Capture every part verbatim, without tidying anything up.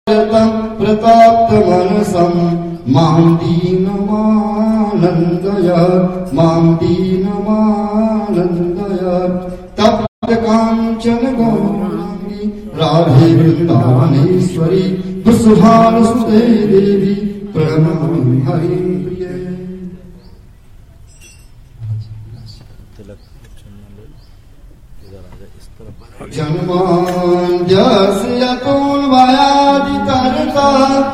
प्रताप्त मनसं मां दीनमानन्दय मां दीनमानन्दय तप्त काञ्चन गौरांगी राधे वृन्दावनेश्वरी वसुधानुसुते देवी प्रणमामि हरिप्रिये। जन्माद्यस्य यतोऽन्वयादितरतः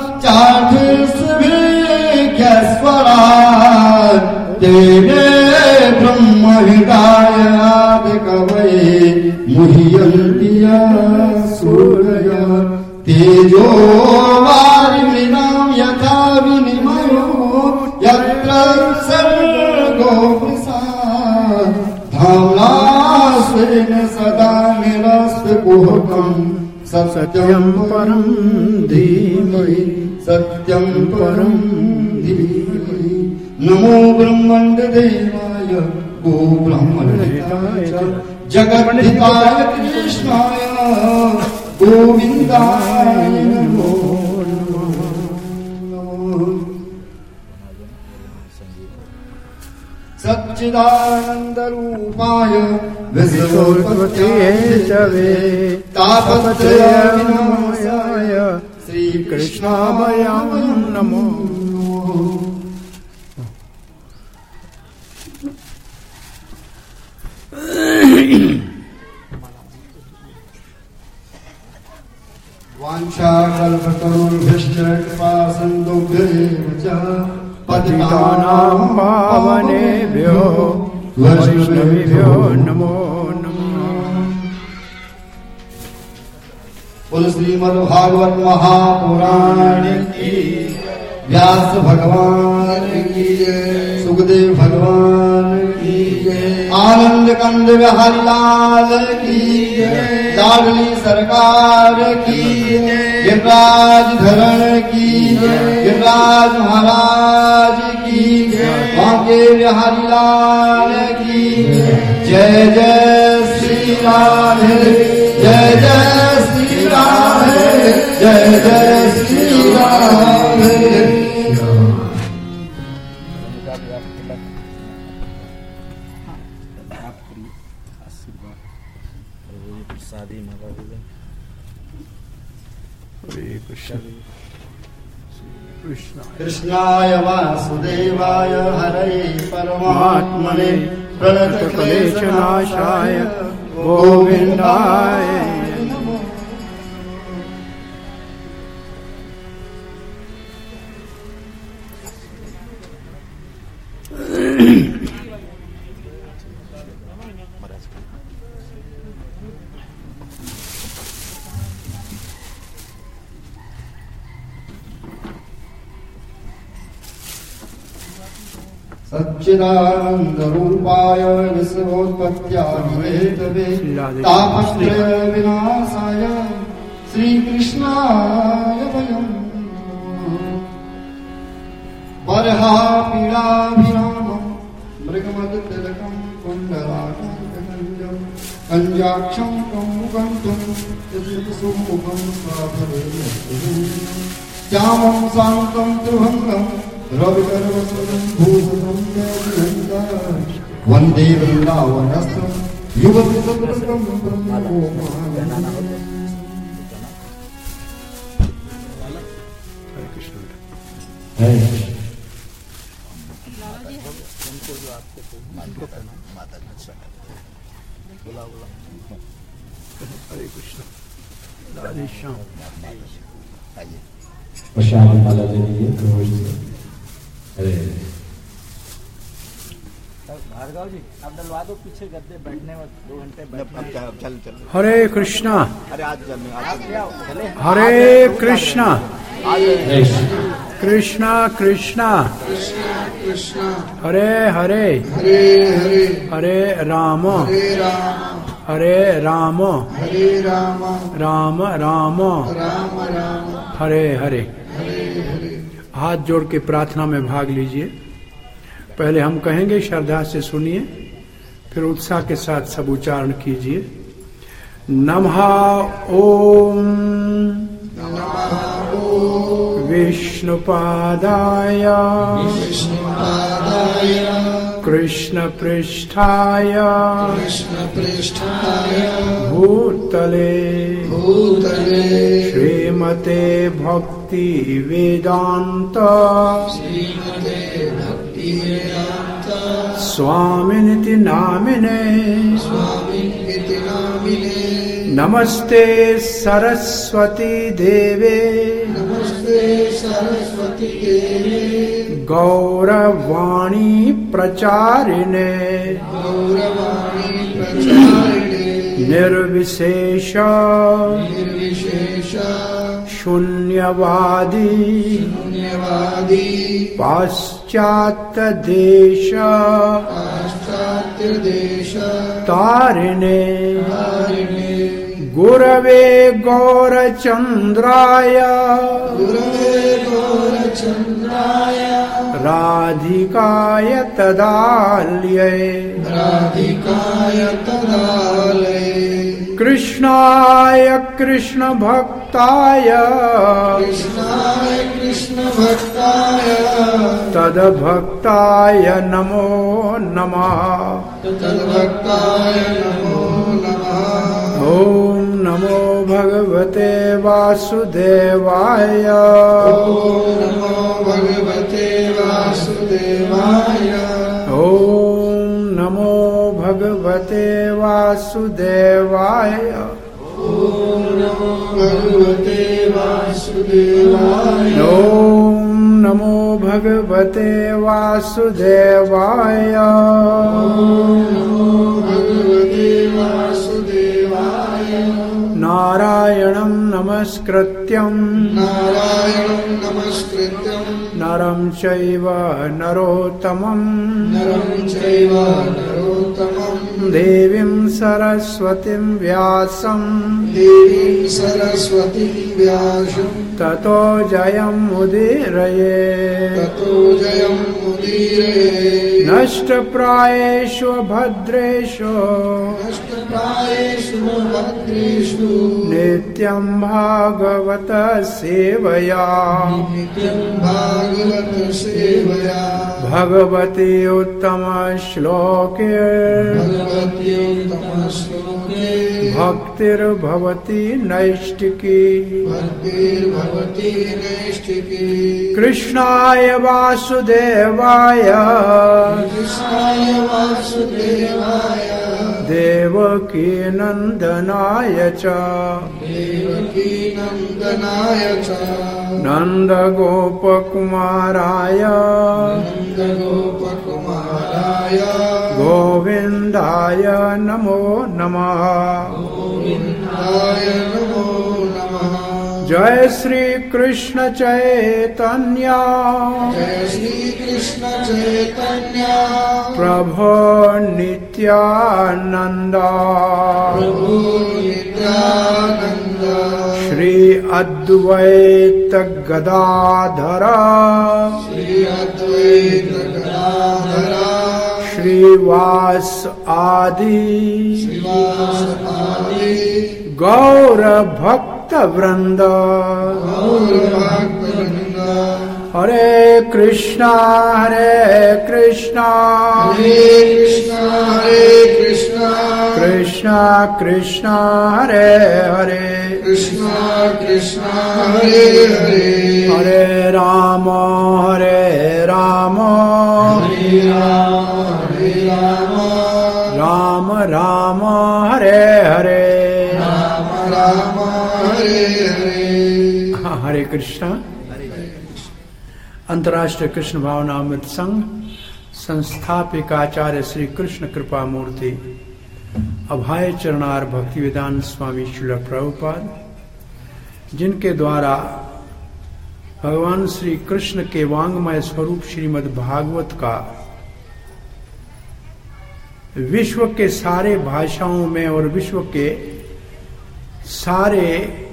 चार्थस्वेभ्यस्वराट् तेने ब्रह्महृदाय आदिकवये मुह्यन्ति यः सूरयः तेजो वारिमृणां यथा विनिमयो यत्र सर्गो मृषा धाम्ना स्वेन सदा निरस्तकुहकम् सत्यं परं धीमहि सत्यं परं धीमहि। नमो ब्रह्माण्डदेवाय गो ब्रह्मणहिताय च जगद्धिताय कृष्णाय गोविन्दाय नमो नमः। सच्चिदानन्दरूपाय विश्वोत्पत्त्यै च वे तापत्रयविनाशाय श्रीकृष्णाय नमो। वाञ्छाकल्पतरुभ्यश्च कृपासिन्धुभ्यैव च पतितानां पावनेभ्यो वैष्णवेभ्यो नमो नमः। बोल श्रीमद्भागवत महापुराण की व्यास भगवान की सुखदेव भगवान की आनंद कंद बिहारी लाल की लाडली सरकार की गिरिराज धरण की गिरिराज महाराज की बांके बिहारी लाल की जय जय श्री राधे जय जय श्री राधे जय जय श्री राधे। कृष्णाय वासुदेवाय हरये परमात्मने प्रणतक्लेशनाशाय गोविन्दाय नमः। सच्चिदानन्दरूपाय विश्वोत्पत्त्यादिहेतवे तापत्रय विनाशाय श्रीकृष्णाय वयम् बर्हापीडाभिरामम् मृगमदतिलकम् कुण्डलाकान्तकञ्जम् कञ्जाक्षं कौमुकं सुमुखं श्यामं शान्तं त्रिभङ्गम् रविकरवसनं भूषणं वन्दे वृन्दावनस्थं युवति सदृशं ब्रह्मोपायम्। हरे कृष्ण हरे कृष्ण। हरे कृष्ण राधे श्याम। प्रसाद माला दे दीजिए। अरे भार्गव जी अब डलवा दो पीछे गद्दे बैठने में दो घंटे चल चल। हरे कृष्णा। अरे आज चले। हरे कृष्णा कृष्णा कृष्णा कृष्णा हरे हरे हरे हरे हरे राम हरे राम हरे राम हरे राम राम राम राम राम हरे हरे। हरे हरे। हाथ जोड़ के प्रार्थना में भाग लीजिए। पहले हम कहेंगे, श्रद्धा से सुनिए, फिर उत्साह के साथ सब उच्चारण कीजिए। नमः ओम नमः विष्णुपादाय विष्णुपादाय कृष्णपृष्ठाय कृष्णपृष्ठाय भूतले भूतले श्रीमते भक्ति वेदांत श्रीमते भक्ति वेदांत स्वामिनिति नामिने स्वामिनिति नामिने नमस्ते सरस्वती देवे नमस्ते सरस्वती देवे गौरवाणी प्रचारिणे गौरवाणी प्रचारिणे निर्विशेष निर्विशेष शून्यवादी शून्यवादी पाश्चात्य देश पाश्चात्य देश तारिणे तारिणे गुरवे गौरचंद्राय गुरवे गौरचंद्राय राधिकाय तदाल्ये राधिकाय तदालये कृष्णाय कृष्ण भक्ताय कृष्णाय कृष्ण भक्ताय तद्भक्ताय नमो नमः तद्भक्ताय नमो नमः ओम नमो भगवते वासुदेवाय ओम नमो भगवते वासुदेवाय ओम नमो भगवते वासुदेवाय ओम नमो भगवते वासुदेवाय ओम नमो भगवते वासुदेवाय ओम नमो भगवते वासुदेवाय नारायणं नमस्कृत्यं नारायणं नमस्कृत्यं नरं चैव नरोत्तमं नरं चैव नरोत्तमं देवीं सरस्वतीं व्यासं देवीं सरस्वतीं व्यासं ततो जयमुदीरये ततो जयं मुदीरये नष्टप्रायेषु भद्रेषु नष्टप्रायेषु भद्रेषु नित्यं भागवत सेवया नित्यं भागवत सेवया भगवती उत्तम श्लोके भगवती उत्तमश्लोके भक्तिर्भवति नैष्टिकी भक्तिर्भवति नैष्ठिकी कृष्णाय वासुदेवाय कृष्णाय वासुदेवाय देवकी नंदनाय च देवकी नन्दनाय च नन्दगोपकुमाराय नन्दगोपकुमाराय गोविन्दाय नमो नमः गोविन्दाय नमो नमः जय श्री कृष्ण चैतन्य जय श्री कृष्ण चैतन्य प्रभो नित्यानंद प्रभु नित्यानंद श्री अद्वैत गदाधर श्री अद्वैत गदाधरा श्रीवास आदि श्रीवास आदि गौर भक्त वृंद गौर भक्त वृंद हरे कृष्णा हरे कृष्णा हरे कृष्णा हरे कृष्णा कृष्णा कृष्णा हरे हरे कृष्णा कृष्णा हरे हरे हरे राम हरे राम हरे राम हरे राम राम राम हरे हरे राम राम हरे हरे हाँ, हरे कृष्णा। अंतर्राष्ट्रीय कृष्ण भावनामृत संघ संस्थापक आचार्य श्री कृष्ण कृपा मूर्ति अभय चरणार भक्तिवेदांत स्वामी श्रील प्रभुपाद, जिनके द्वारा भगवान श्री कृष्ण के वांगमय स्वरूप श्रीमद् भागवत का विश्व के सारे भाषाओं में और विश्व के सारे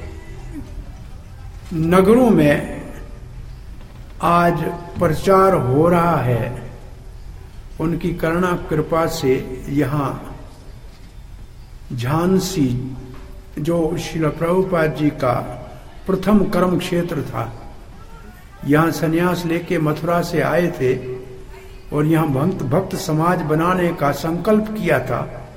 नगरों में आज प्रचार हो रहा है। उनकी करुणा कृपा से यहाँ झांसी जो श्रील प्रभुपाद जी का प्रथम कर्म क्षेत्र था। यहाँ संन्यास लेके मथुरा से आए थे और यहाँ भक्त भक्त समाज बनाने का संकल्प किया था।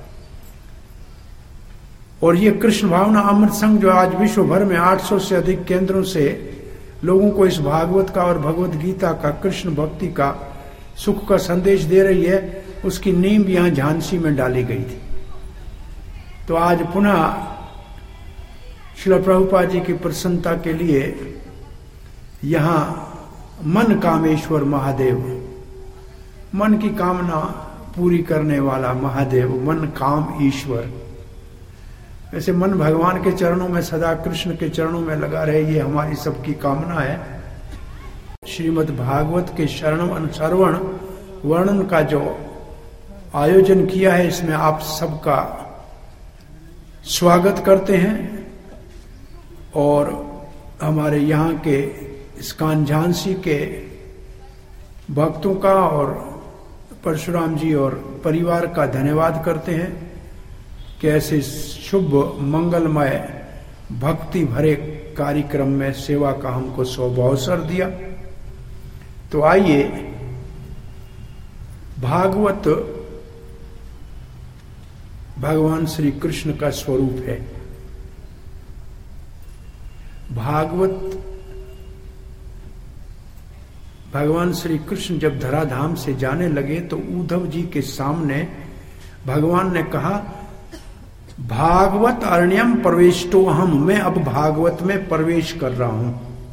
और ये कृष्ण भावना अमृत संघ जो आज विश्व भर में आठ सौ से अधिक केंद्रों से लोगों को इस भागवत का और भगवत गीता का, कृष्ण भक्ति का, सुख का संदेश दे रही है, उसकी नींव यहाँ झांसी में डाली गई थी। तो आज पुनः श्रील प्रभुपाद जी की प्रसन्नता के लिए यहाँ मन कामेश्वर महादेव, मन की कामना पूरी करने वाला महादेव, मन काम ईश्वर, वैसे मन भगवान के चरणों में, सदा कृष्ण के चरणों में लगा रहे, ये हमारी सबकी कामना है। श्रीमद् भागवत के शरणम श्रवण वर्णन का जो आयोजन किया है, इसमें आप सबका स्वागत करते हैं। और हमारे यहाँ के इस्कॉन झांसी के भक्तों का और परशुराम जी और परिवार का धन्यवाद करते हैं कि ऐसे शुभ मंगलमय भक्ति भरे कार्यक्रम में सेवा का हमको सौभाग्य दिया। तो आइए, भागवत भगवान श्री कृष्ण का स्वरूप है। भागवत भगवान श्री कृष्ण जब धराधाम से जाने लगे तो उद्धव जी के सामने भगवान ने कहा, भागवत अरण्यम प्रवेशतो अहम, मैं अब भागवत में प्रवेश कर रहा हूं।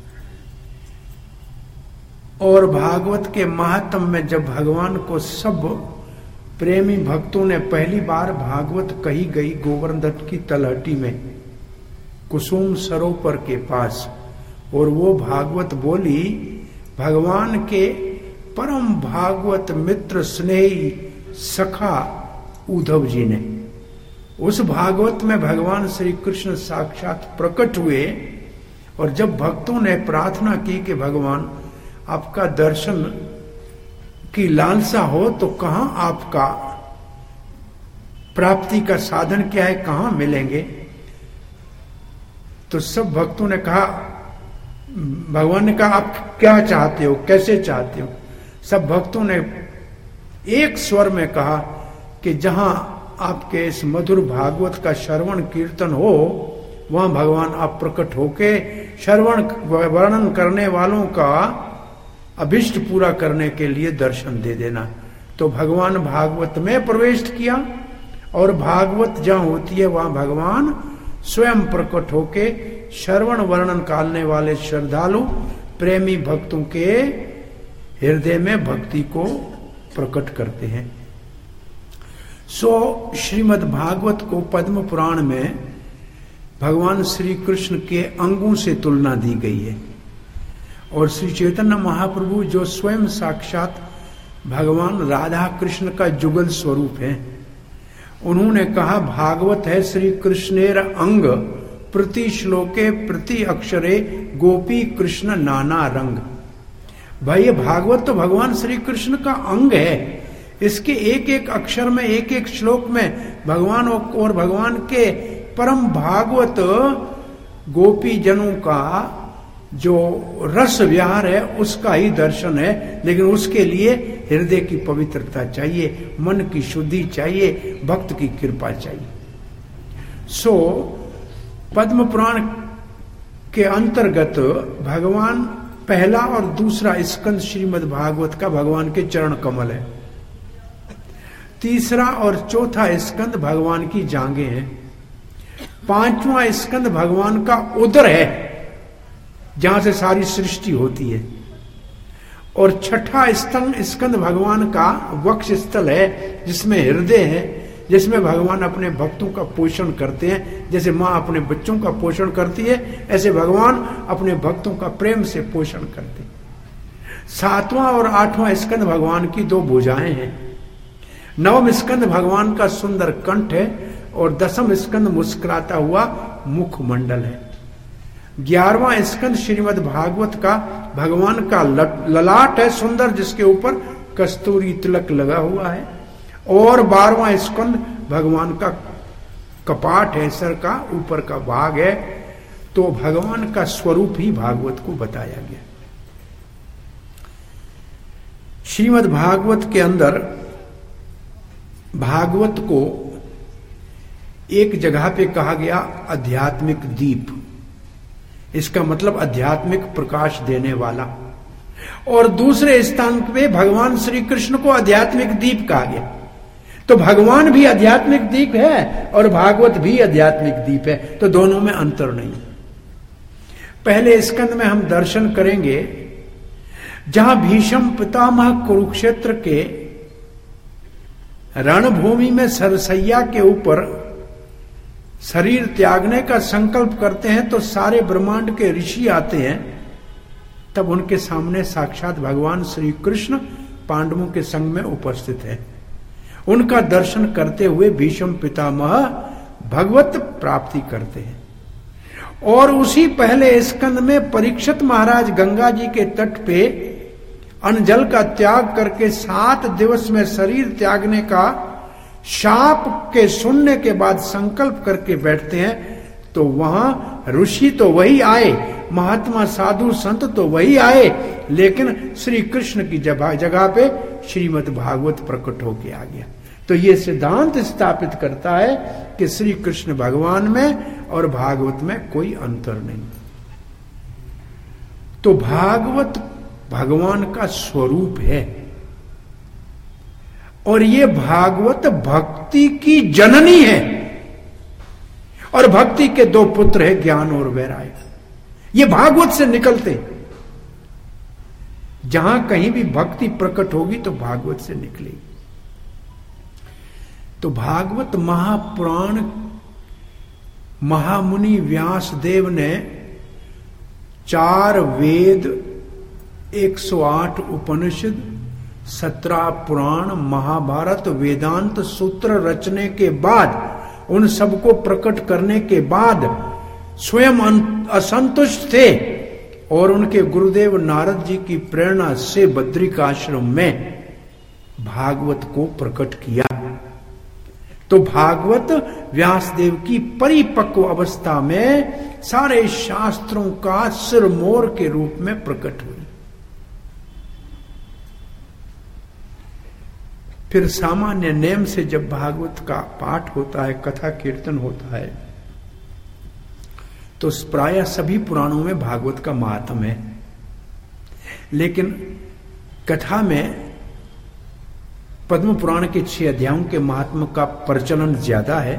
और भागवत के महात्म में जब भगवान को सब प्रेमी भक्तों ने पहली बार भागवत कही गई गोवर्धन की तलहटी में, कुसुम सरोवर के पास, और वो भागवत बोली भगवान के परम भागवत मित्र स्नेही सखा उद्धव जी ने। उस भागवत में भगवान श्री कृष्ण साक्षात प्रकट हुए। और जब भक्तों ने प्रार्थना की कि भगवान आपका दर्शन की लालसा हो तो कहां आपका प्राप्ति का साधन क्या है, कहां मिलेंगे, तो सब भक्तों ने कहा, भगवान ने कहा आप क्या चाहते हो, कैसे चाहते हो। सब भक्तों ने एक स्वर में कहा कि जहां आपके इस मधुर भागवत का श्रवण कीर्तन हो, वहां भगवान आप प्रकट होके श्रवण वर्णन करने वालों का अभिष्ट पूरा करने के लिए दर्शन दे देना। तो भगवान भागवत में प्रवेश किया और भागवत जहां होती है वहां भगवान स्वयं प्रकट होके श्रवण वर्णन करने वाले श्रद्धालु प्रेमी भक्तों के हृदय में भक्ति को प्रकट करते हैं। सो श्रीमद् भागवत को पद्म पुराण में भगवान श्री कृष्ण के अंगों से तुलना दी गई है। और श्री चैतन्य महाप्रभु जो स्वयं साक्षात भगवान राधा कृष्ण का जुगल स्वरूप है, उन्होंने कहा भागवत है श्री कृष्णेर अंग, प्रति श्लोके प्रति अक्षरे गोपी कृष्ण नाना रंग। भाई ये भागवत तो भगवान श्री कृष्ण का अंग है। इसके एक एक अक्षर में, एक एक श्लोक में भगवान और भगवान के परम भागवत गोपी जनों का जो रस विहार है उसका ही दर्शन है। लेकिन उसके लिए हृदय की पवित्रता चाहिए, मन की शुद्धि चाहिए, भक्त की कृपा चाहिए। सो पद्म पुराण के अंतर्गत भगवान पहला और दूसरा स्कंद श्रीमद् भागवत का भगवान के चरण कमल है। तीसरा और चौथा स्कंद भगवान की जांघें हैं। पांचवा स्कंद भगवान का उदर है जहां से सारी सृष्टि होती है। और छठा स्तंभ स्कंद भगवान का वक्ष स्थल है जिसमें हृदय है, जिसमें भगवान अपने भक्तों का पोषण करते हैं। जैसे माँ अपने बच्चों का पोषण करती है, ऐसे भगवान अपने भक्तों का प्रेम से पोषण करते हैं। सातवां और आठवां स्कंद भगवान की दो भुजाएं हैं। नवम स्कंद भगवान का सुंदर कंठ है और दसम स्कंद मुस्कुराता हुआ मुखमंडल है। ग्यारहवां स्कंद श्रीमद् भागवत का भगवान का ललाट है सुंदर, जिसके ऊपर कस्तूरी तिलक लगा हुआ है। और बारहवां स्कंद भगवान का कपाट है, सर का ऊपर का भाग है। तो भगवान का स्वरूप ही भागवत को बताया गया। श्रीमद् भागवत के अंदर भागवत को एक जगह पे कहा गया आध्यात्मिक दीप, इसका मतलब आध्यात्मिक प्रकाश देने वाला, और दूसरे स्थान पे भगवान श्री कृष्ण को आध्यात्मिक दीप कहा गया। तो भगवान भी आध्यात्मिक दीप है और भागवत भी आध्यात्मिक दीप है, तो दोनों में अंतर नहीं। पहले स्कंद में हम दर्शन करेंगे जहां भीष्म पितामह कुरुक्षेत्र के रणभूमि में सरसैया के ऊपर शरीर त्यागने का संकल्प करते हैं, तो सारे ब्रह्मांड के ऋषि आते हैं। तब उनके सामने साक्षात भगवान श्री कृष्ण पांडवों के संग में उपस्थित है। उनका दर्शन करते हुए भीष्म पितामह भगवत प्राप्ति करते हैं। और उसी पहले स्कंद में परीक्षित महाराज गंगा जी के तट पे अन्न जल का त्याग करके सात दिवस में शरीर त्यागने का शाप के सुनने के बाद संकल्प करके बैठते हैं। तो वहां ऋषि तो वही आए, महात्मा साधु संत तो वही आए, लेकिन श्री कृष्ण की जगह पे श्रीमद् भागवत प्रकट होके आ गया। तो ये सिद्धांत स्थापित करता है कि श्री कृष्ण भगवान में और भागवत में कोई अंतर नहीं। तो भागवत भगवान का स्वरूप है, और ये भागवत भक्ति की जननी है। और भक्ति के दो पुत्र हैं, ज्ञान और वैराग्य। ये भागवत से निकलते, जहां कहीं भी भक्ति प्रकट होगी तो भागवत से निकलेगी। तो भागवत महापुराण महामुनि व्यासदेव ने चार वेद, एक सौ आठ उपनिषद, सत्रह पुराण, महाभारत, वेदांत सूत्र रचने के बाद, उन सबको प्रकट करने के बाद स्वयं असंतुष्ट थे और उनके गुरुदेव नारद जी की प्रेरणा से बद्रिकाश्रम में भागवत को प्रकट किया। तो भागवत व्यासदेव की परिपक्व अवस्था में सारे शास्त्रों का सिरमौर के रूप में प्रकट हुई। फिर सामान्य नेम से जब भागवत का पाठ होता है, कथा कीर्तन होता है, तो प्रायः सभी पुराणों में भागवत का महात्म्य है। लेकिन कथा में पद्म पुराण के छह अध्यायों के महात्म्य का प्रचलन ज्यादा है।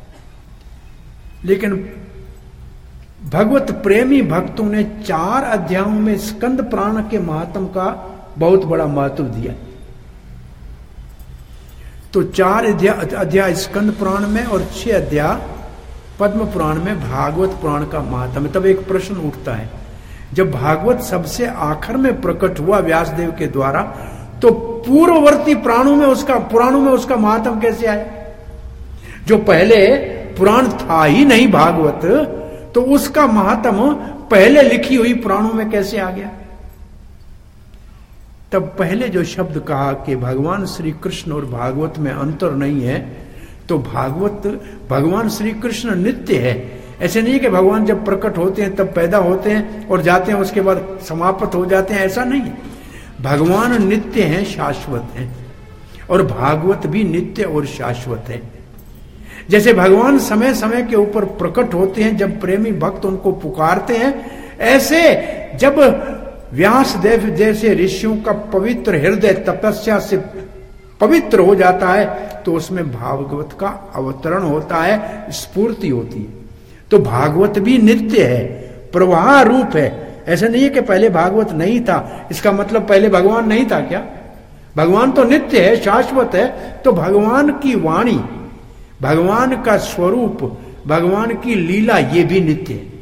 लेकिन भगवत प्रेमी भक्तों ने चार अध्यायों में स्कंद पुराण के महात्म्य का बहुत बड़ा महत्व दिया। तो चार अध्याय स्कंद पुराण में और छह अध्याय पद्म पुराण में भागवत पुराण का महात्म्य। तब एक प्रश्न उठता है, जब भागवत सबसे आखिर में प्रकट हुआ व्यासदेव के द्वारा, तो पूर्ववर्ती पुराणों में उसका पुराणों में उसका महात्म्य कैसे आया? जो पहले पुराण था ही नहीं भागवत, तो उसका महात्म्य पहले लिखी हुई पुराणों में कैसे आ गया? तब पहले जो शब्द कहा कि भगवान श्री कृष्ण और भागवत में अंतर नहीं है, तो भागवत भगवान श्री कृष्ण नित्य है। ऐसे नहीं कि भगवान जब प्रकट होते हैं तब पैदा होते हैं और जाते हैं, उसके बाद समाप्त हो जाते हैं, ऐसा नहीं है। भगवान नित्य हैं, शाश्वत हैं, और भागवत भी नित्य और शाश्वत है। जैसे भगवान समय समय के ऊपर प्रकट होते हैं, जब प्रेमी भक्त उनको पुकारते हैं, ऐसे जब व्यासदेव जैसे ऋषियों का पवित्र हृदय तपस्या से पवित्र हो जाता है, तो उसमें भागवत का अवतरण होता है, स्फूर्ति होती है। तो भागवत भी नित्य है, प्रवाह रूप है। ऐसा नहीं है कि पहले भागवत नहीं था, इसका मतलब पहले भगवान नहीं था क्या? भगवान तो नित्य है, शाश्वत है। तो भगवान की वाणी, भगवान का स्वरूप, भगवान की लीला, ये भी नित्य है।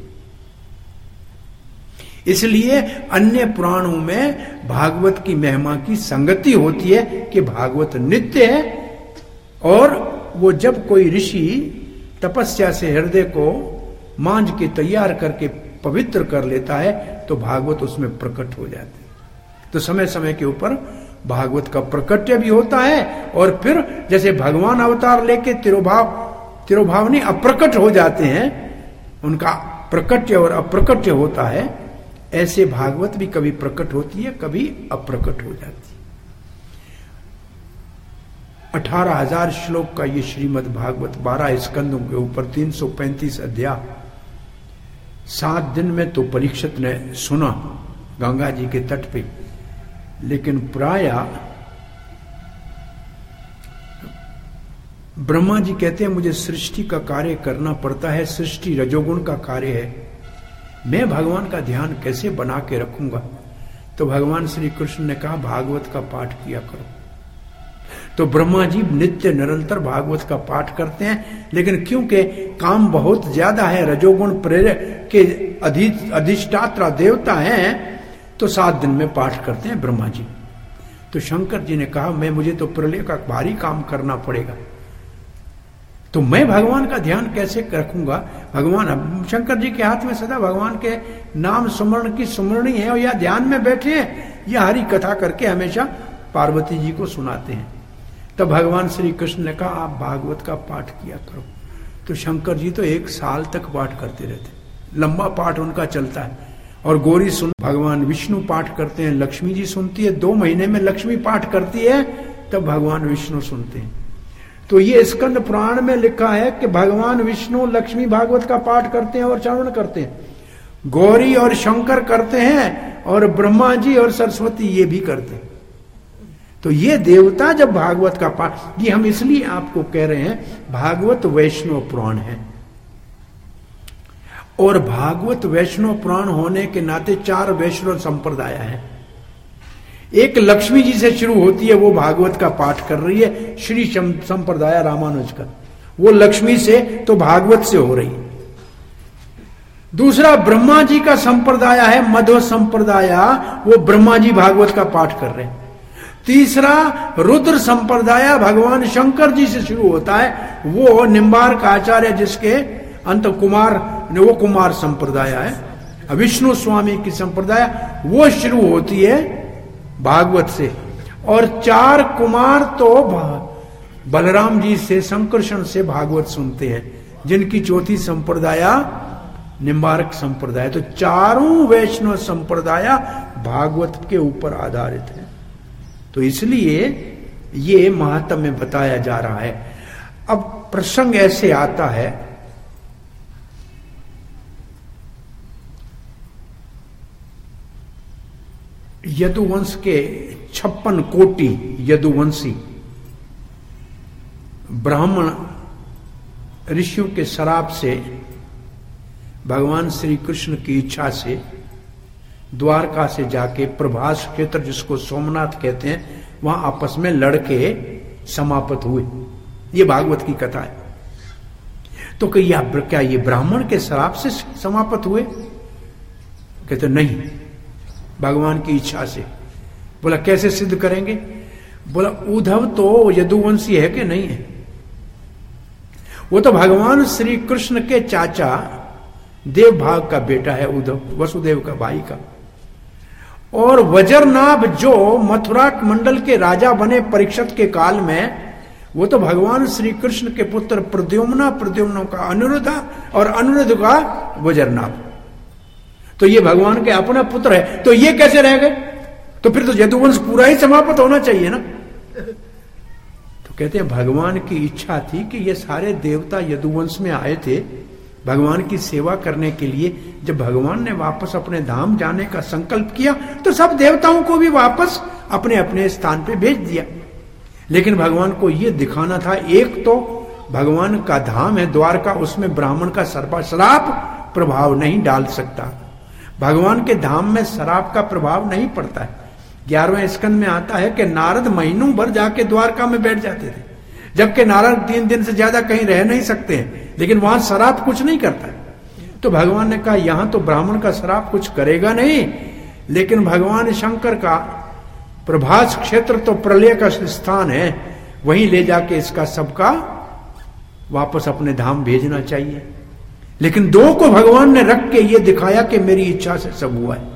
इसलिए अन्य पुराणों में भागवत की महिमा की संगति होती है कि भागवत नित्य है, और वो जब कोई ऋषि तपस्या से हृदय को मांझ के तैयार करके पवित्र कर लेता है, तो भागवत उसमें प्रकट हो जाते हैं। तो समय समय के ऊपर भागवत का प्रकट्य भी होता है, और फिर जैसे भगवान अवतार लेके तिरुभाव तिरुभावनी अप्रकट हो जाते हैं, उनका प्रकट्य और अप्रकट्य होता है, ऐसे भागवत भी कभी प्रकट होती है, कभी अप्रकट हो जाती है। अठारह हजार श्लोक का ये श्रीमद् भागवत, बारह स्कंदों के ऊपर तीन सौ पैंतीस अध्याय, सात दिन में तो परीक्षित ने सुना गंगा जी के तट पे, लेकिन प्राय ब्रह्मा जी कहते हैं मुझे सृष्टि का कार्य करना पड़ता है, सृष्टि रजोगुण का कार्य है, मैं भगवान का ध्यान कैसे बना के रखूंगा। तो भगवान श्री कृष्ण ने कहा भागवत का पाठ किया करो। तो ब्रह्मा जी नित्य निरंतर भागवत का पाठ करते हैं, लेकिन क्योंकि काम बहुत ज्यादा है, रजोगुण प्रेरक के अधि अधिष्ठाता देवता हैं, तो सात दिन में पाठ करते हैं ब्रह्मा जी। तो शंकर जी ने कहा मैं मुझे तो प्रलय का भारी काम करना पड़ेगा, तो मैं भगवान का ध्यान कैसे रखूंगा। भगवान शंकर जी के हाथ में सदा भगवान के नाम स्मरण की स्मरणी है, और या ध्यान में बैठे हैं या हरि कथा करके हमेशा पार्वती जी को सुनाते हैं। तब भगवान श्री कृष्ण ने कहा आप भागवत का पाठ किया करो। तो शंकर जी तो एक साल तक पाठ करते रहते, लंबा पाठ उनका चलता है। और गौरी सुन, भगवान विष्णु पाठ करते हैं, लक्ष्मी जी सुनती है, दो महीने में लक्ष्मी पाठ करती है, तब भगवान विष्णु सुनते हैं। तो ये स्कंद पुराण में लिखा है कि भगवान विष्णु लक्ष्मी भागवत का पाठ करते हैं और श्रवण करते हैं, गौरी और शंकर करते हैं, और ब्रह्मा जी और सरस्वती ये भी करते हैं। तो ये देवता जब भागवत का पाठ, ये हम इसलिए आपको कह रहे हैं भागवत वैष्णव पुराण है। और भागवत वैष्णव पुराण होने के नाते चार वैष्णव संप्रदाय है। एक लक्ष्मी जी से शुरू होती है, वो भागवत का पाठ कर रही है, श्री संप्रदाय रामानुज का, वो लक्ष्मी से तो भागवत से हो रही है। दूसरा ब्रह्मा जी का संप्रदाय है, मध्व संप्रदाय, वो ब्रह्मा जी भागवत का पाठ कर रहे हैं। तीसरा रुद्र संप्रदाय भगवान शंकर जी से शुरू होता है, वो निम्बार का आचार्य जिसके अंत कुमार, वो कुमार संप्रदाय है। विष्णु स्वामी की संप्रदाय वो शुरू होती है भागवत से। और चार कुमार तो बलराम जी से, संकर्षण से भागवत सुनते हैं, जिनकी चौथी संप्रदाय निम्बारक संप्रदाय। तो चारों वैष्णव संप्रदाय भागवत के ऊपर आधारित है। तो इसलिए ये महात्म्य में बताया जा रहा है। अब प्रसंग ऐसे आता है, यदुवंश के छप्पन कोटि यदुवंशी ब्राह्मण ऋषियों के शराप से भगवान श्री कृष्ण की इच्छा से द्वारका से जाके प्रभास क्षेत्र, जिसको सोमनाथ कहते हैं, वहां आपस में लड़के समाप्त हुए। ये भागवत की कथा है। तो क्या ये ब्राह्मण के शराप से समाप्त हुए? कहते नहीं, भगवान की इच्छा से। बोला कैसे सिद्ध करेंगे? बोला उद्धव तो यदुवंशी है कि नहीं है? वो तो भगवान श्री कृष्ण के चाचा देवभाग का बेटा है उद्धव, वसुदेव का भाई का। और वज्रनाभ जो मथुरा मंडल के राजा बने परीक्षित के काल में, वो तो भगवान श्री कृष्ण के पुत्र प्रद्युम्ना, प्रद्युम्न का अनिरुद्ध और अनिरुद्ध का वज्रनाभ। तो ये भगवान के अपना पुत्र है, तो ये कैसे रह गए? तो फिर तो यदुवंश पूरा ही समाप्त होना चाहिए ना। तो कहते हैं भगवान की इच्छा थी कि ये सारे देवता यदुवंश में आए थे भगवान की सेवा करने के लिए। जब भगवान ने वापस अपने धाम जाने का संकल्प किया, तो सब देवताओं को भी वापस अपने अपने स्थान पे भेज दिया। लेकिन भगवान को ये दिखाना था, एक तो भगवान का धाम है द्वारका, उसमें ब्राह्मण का श्राप प्रभाव नहीं डाल सकता। भगवान के धाम में शराब का प्रभाव नहीं पड़ता है। ग्यारहवें स्कंद में आता है कि नारद महीनों भर जाके द्वारका में बैठ जाते थे, जबकि नारद तीन दिन से ज्यादा कहीं रह नहीं सकते हैं, लेकिन वहां शराब कुछ नहीं करता। तो भगवान ने कहा यहां तो ब्राह्मण का शराब कुछ करेगा नहीं, लेकिन भगवान शंकर का प्रभास क्षेत्र तो प्रलय का स्थान है, वहीं ले जाके इसका सबका वापस अपने धाम भेजना चाहिए। लेकिन दो को भगवान ने रख के ये दिखाया कि मेरी इच्छा से सब हुआ है।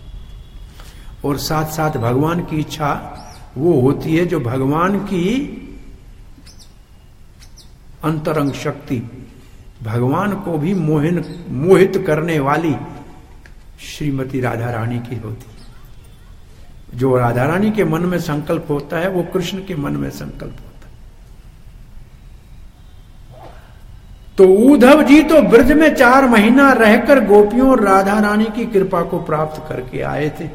और साथ साथ भगवान की इच्छा वो होती है जो भगवान की अंतरंग शक्ति, भगवान को भी मोहन मोहित करने वाली श्रीमती राधा रानी की होती है। जो राधा रानी के मन में संकल्प होता है वो कृष्ण के मन में संकल्प होता है। तो उद्धव जी तो ब्रज में चार महीना रहकर गोपियों और राधा रानी की कृपा को प्राप्त करके आए थे।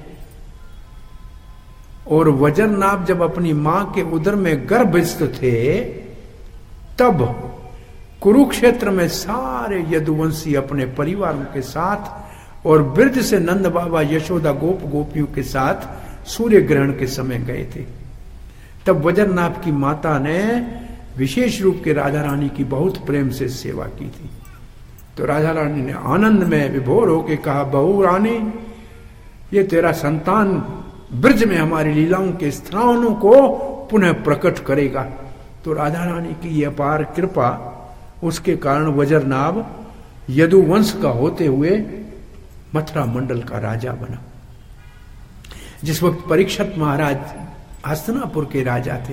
और वज्रनाभ जब अपनी मां के उदर में गर्भस्थ थे तब कुरुक्षेत्र में सारे यदुवंशी अपने परिवारों के साथ और ब्रज से नंद बाबा यशोदा गोप गोपियों के साथ सूर्य ग्रहण के समय गए थे। तब वज्रनाभ की माता ने विशेष रूप के राधा रानी की बहुत प्रेम से सेवा की थी। तो राधा रानी ने आनंद में विभोर होकर कहा, बहू रानी, ये तेरा संतान ब्रज में हमारी लीलाओं के स्थानों को पुनः प्रकट करेगा। तो राधा रानी की यह अपार कृपा, उसके कारण वज्रनाभ यदुवंश का होते हुए मथुरा मंडल का राजा बना। जिस वक्त परीक्षित महाराज हस्तिनापुर के राजा थे,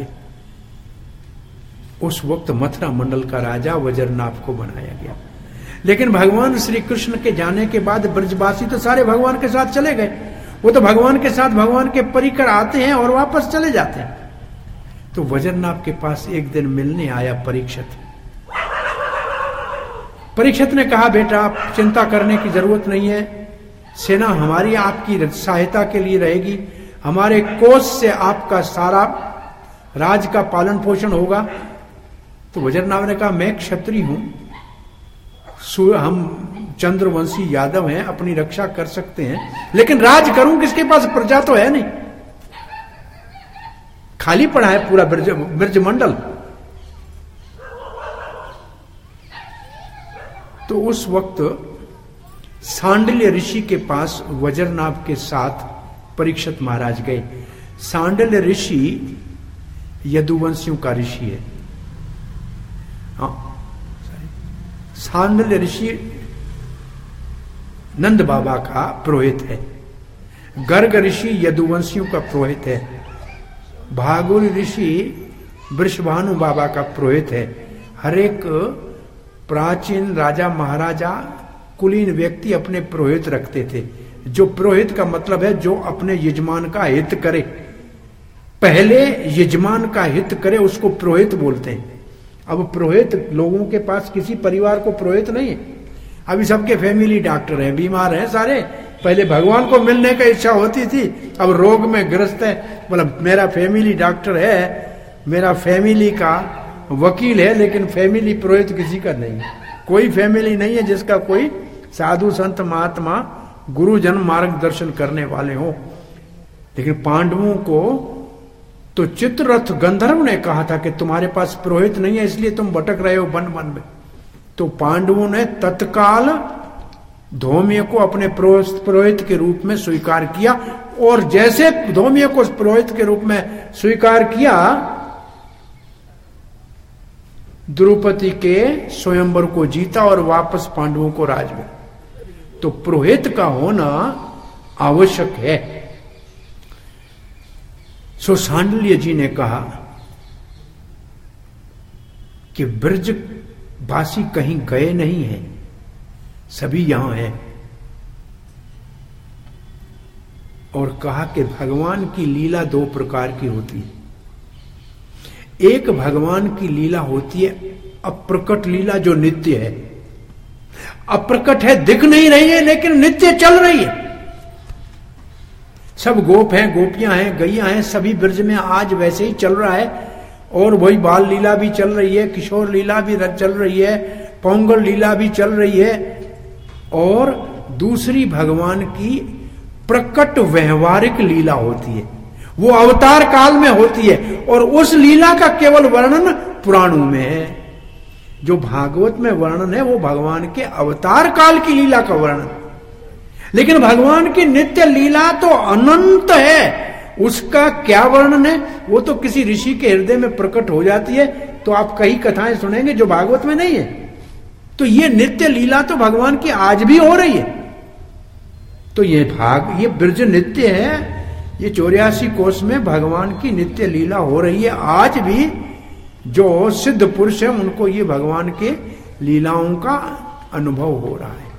उस वक्त मथुरा मंडल का राजा वज्रनाभ को बनाया गया। लेकिन भगवान श्री कृष्ण के जाने के बाद ब्रजवासी तो सारे भगवान के साथ चले गए। वो तो भगवान के साथ भगवान के परिकर आते हैं और वापस चले जाते हैं। तो वज्रनाभ के पास एक दिन मिलने आया परीक्षित। परीक्षित ने कहा, बेटा आप चिंता करने की जरूरत नहीं है, सेना हमारी आपकी सहायता के लिए रहेगी, हमारे कोष से आपका सारा राज का पालन पोषण होगा। तो वज्रनाभ ने कहा, मैं क्षत्रिय हूं, हम चंद्रवंशी यादव हैं, अपनी रक्षा कर सकते हैं, लेकिन राज करूं किसके पास? प्रजा तो है नहीं, खाली पड़ा है पूरा ब्रज ब्रज मंडल। तो उस वक्त सांडल्य ऋषि के पास वज्रनाभ के साथ परीक्षित महाराज गए। सांडल्य ऋषि यदुवंशियों का ऋषि है। हाँ, सांडल्य ऋषि नंद बाबा का पुरोहित है। गर्ग ऋषि यदुवंशियों का पुरोहित है। भागुर ऋषि वृषभानु बाबा का पुरोहित है। हर एक प्राचीन राजा महाराजा कुलीन व्यक्ति अपने पुरोहित रखते थे। जो पुरोहित का मतलब है जो अपने यजमान का हित करे, पहले यजमान का हित करे, उसको पुरोहित बोलते हैं। अब पुरोहित लोगों के पास किसी परिवार को पुरोहित नहीं है। अभी सबके फैमिली डॉक्टर हैं, बीमार हैं सारे। पहले भगवान को मिलने का इच्छा होती थी, अब रोग में ग्रस्त है, मतलब मेरा फैमिली डॉक्टर है, मेरा फैमिली का वकील है, लेकिन फैमिली पुरोहित किसी का नहीं है। कोई फैमिली नहीं है जिसका कोई साधु संत महात्मा गुरुजन मार्गदर्शन करने वाले हो। लेकिन पांडवों को तो चित्ररथ गंधर्व ने कहा था कि तुम्हारे पास पुरोहित नहीं है, इसलिए तुम भटक रहे हो वन वन में। तो पांडवों ने तत्काल धौम्य को अपने पुरोहित के रूप में स्वीकार किया, और जैसे धौम्य को पुरोहित के रूप में स्वीकार किया, द्रौपदी के स्वयंवर को जीता और वापस पांडवों को राज में। तो पुरोहित का होना आवश्यक है। सो सांडल्य जी ने कहा कि ब्रज वासी कहीं गए नहीं हैं, सभी यहां हैं। और कहा कि भगवान की लीला दो प्रकार की होती है। एक भगवान की लीला होती है अप्रकट लीला, जो नित्य है। अप्रकट है, दिख नहीं रही है, लेकिन नित्य चल रही है। सब गोप हैं, गोपियां हैं, गैया हैं, सभी ब्रज में आज वैसे ही चल रहा है। और वही बाल लीला भी चल रही है, किशोर लीला भी चल रही है, पोंगल लीला भी चल रही है। और दूसरी भगवान की प्रकट व्यवहारिक लीला होती है, वो अवतार काल में होती है, और उस लीला का केवल वर्णन पुराणों में है। जो भागवत में वर्णन है वो भगवान के अवतार काल की लीला का वर्णन। लेकिन भगवान की नित्य लीला तो अनंत है, उसका क्या वर्णन है? वो तो किसी ऋषि के हृदय में प्रकट हो जाती है। तो आप कई कथाएं सुनेंगे जो भागवत में नहीं है। तो ये नित्य लीला तो भगवान की आज भी हो रही है। तो ये भाग ये ब्रज नित्य है, ये चौरासी कोष में भगवान की नित्य लीला हो रही है। आज भी जो सिद्ध पुरुष है उनको ये भगवान के लीलाओं का अनुभव हो रहा है।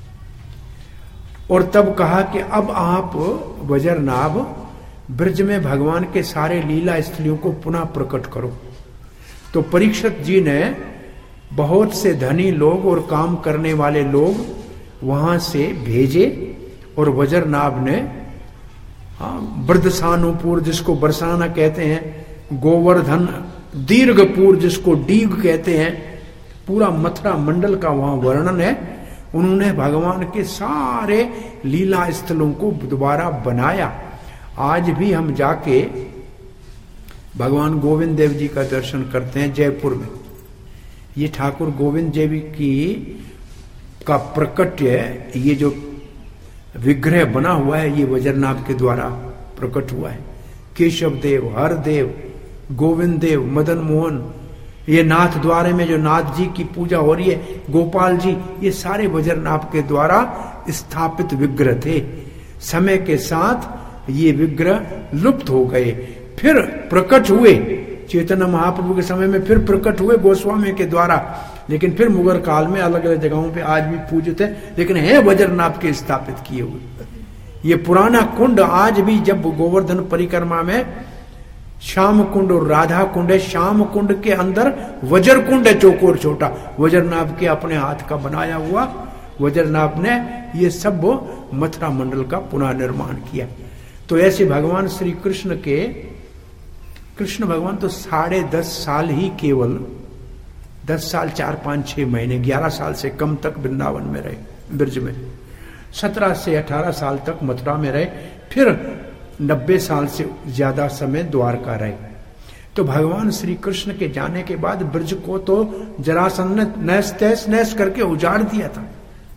और तब कहा कि अब आप वज्रनाभ ब्रज में भगवान के सारे लीला स्थलियों को पुनः प्रकट करो। तो परीक्षित जी ने बहुत से धनी लोग और काम करने वाले लोग वहां से भेजे और वज्रनाभ ने बृदसानुपुर जिसको बरसाना कहते हैं, गोवर्धन दीर्घपुर जिसको डीग कहते हैं, पूरा मथुरा मंडल का वहां वर्णन है। उन्होंने भगवान के सारे लीला स्थलों को दोबारा बनाया। आज भी हम जाके भगवान गोविंद देव जी का दर्शन करते हैं जयपुर में। ये ठाकुर गोविंद देव की का प्रकट्य, ये जो विग्रह बना हुआ है ये वज्रनाभ के द्वारा प्रकट हुआ है। केशव देव, हरदेव, गोविंद देव, मदन मोहन, ये नाथ द्वारे में जो नाथ जी की पूजा हो रही है, गोपाल जी, ये सारे वज्रनाभ के द्वारा स्थापित विग्रह थे। समय के साथ ये विग्रह लुप्त हो गए, फिर प्रकट हुए चैतन्य महाप्रभु के समय में, फिर प्रकट हुए गोस्वामी के द्वारा, लेकिन फिर मुगल काल में अलग अलग जगहों पे आज भी पूजित है, लेकिन है वज्रनाभ के स्थापित किए हुए। ये पुराना कुंड आज भी, जब गोवर्धन परिक्रमा में श्याम कुंड और राधा कुंड है, श्याम कुंड के अंदर वज्र कुंड है चौकोर छोटा, वज्रनाभ के अपने हाथ का बनाया हुआ। वज्रनाभ ने ये सब मथुरा मंडल का पुनः निर्माण किया। तो ऐसे भगवान श्री कृष्ण के, कृष्ण भगवान तो साढ़े दस साल ही केवल, दस साल चार पांच छह महीने, ग्यारह साल से कम तक वृंदावन में रहे, ब्रज में। सत्रह से अठारह साल तक मथुरा में रहे, फिर नब्बे साल से ज्यादा समय द्वारका रहे। तो भगवान श्री कृष्ण के जाने के बाद ब्रज को तो जरासंध ने नैस तैस नैस करके उजाड़ दिया था।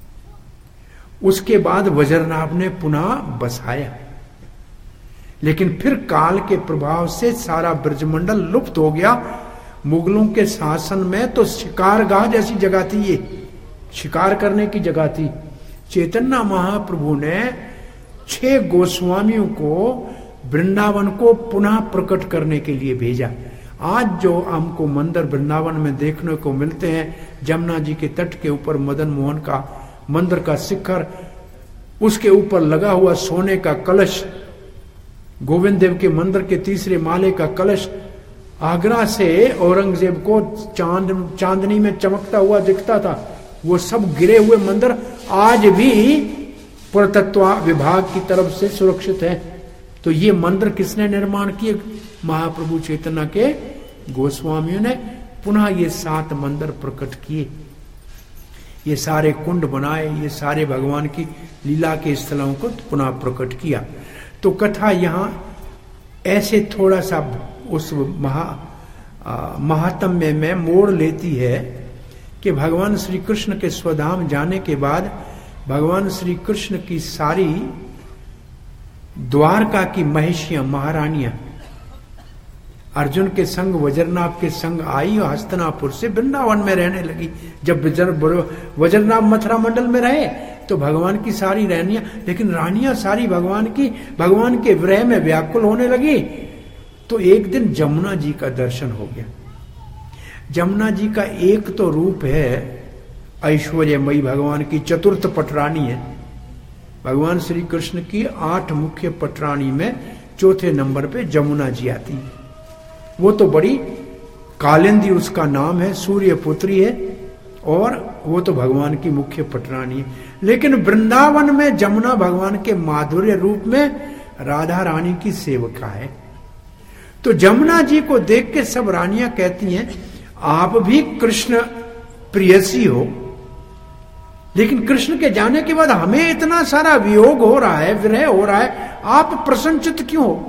उसके बाद वज्रनाभ ने पुनः बसाया, लेकिन फिर काल के प्रभाव से सारा ब्रजमंडल लुप्त हो गया। मुगलों के शासन में तो शिकारगाह जैसी जगह थी, ये शिकार करने की जगह थी। चैतन्य महाप्रभु ने छह गोस्वामियों को वृंदावन को पुनः प्रकट करने के लिए भेजा। आज जो हमको मंदिर वृंदावन में देखने को मिलते हैं, जमुना जी के तट के ऊपर मदन मोहन का मंदिर का शिखर, उसके ऊपर लगा हुआ सोने का कलश, गोविंद देव के मंदिर के तीसरे माले का कलश, आगरा से औरंगजेब को चांद चांदनी में चमकता हुआ दिखता था, वो सब गिरे हुए मंदिर आज भी पुरातत्व विभाग की तरफ से सुरक्षित है। तो ये मंदिर किसने निर्माण किए? महाप्रभु चैतन्य के गोस्वामियों ने पुनः ये सात मंदिर प्रकट किए, ये सारे कुंड बनाए, ये सारे भगवान की लीला के स्थलों को पुनः प्रकट किया। तो कथा यहाँ ऐसे थोड़ा सा उस महा महात्म्य में मोड़ लेती है कि भगवान श्री कृष्ण के स्वधाम जाने के बाद भगवान श्री कृष्ण की सारी द्वारका की महिषियां, महारानियां अर्जुन के संग वज्रनाभ के संग आई और हस्तिनापुर से वृंदावन में रहने लगी। जब वज्रनाभ मथुरा मंडल में रहे तो भगवान की सारी रानियां, लेकिन रानियां सारी भगवान की भगवान के विरह में व्याकुल होने लगी। तो एक दिन जमुना जी का दर्शन हो गया। जमुना जी का एक तो रूप है ऐश्वर्यमयी, भगवान की चतुर्थ पटरानी है। भगवान श्री कृष्ण की आठ मुख्य पटरानी में चौथे नंबर पे जमुना जी आती है। वो तो बड़ी कालिंदी उसका नाम है, सूर्य पुत्री है, और वो तो भगवान की मुख्य पटरानी है। लेकिन वृंदावन में जमुना भगवान के माधुर्य रूप में राधा रानी की सेवका है। तो जमुना जी को देख के सब रानियां कहती हैं, आप भी कृष्ण प्रियसी हो, लेकिन कृष्ण के जाने के बाद हमें इतना सारा वियोग हो रहा है, विरह हो रहा है, आप प्रसन्नचित्त क्यों हो?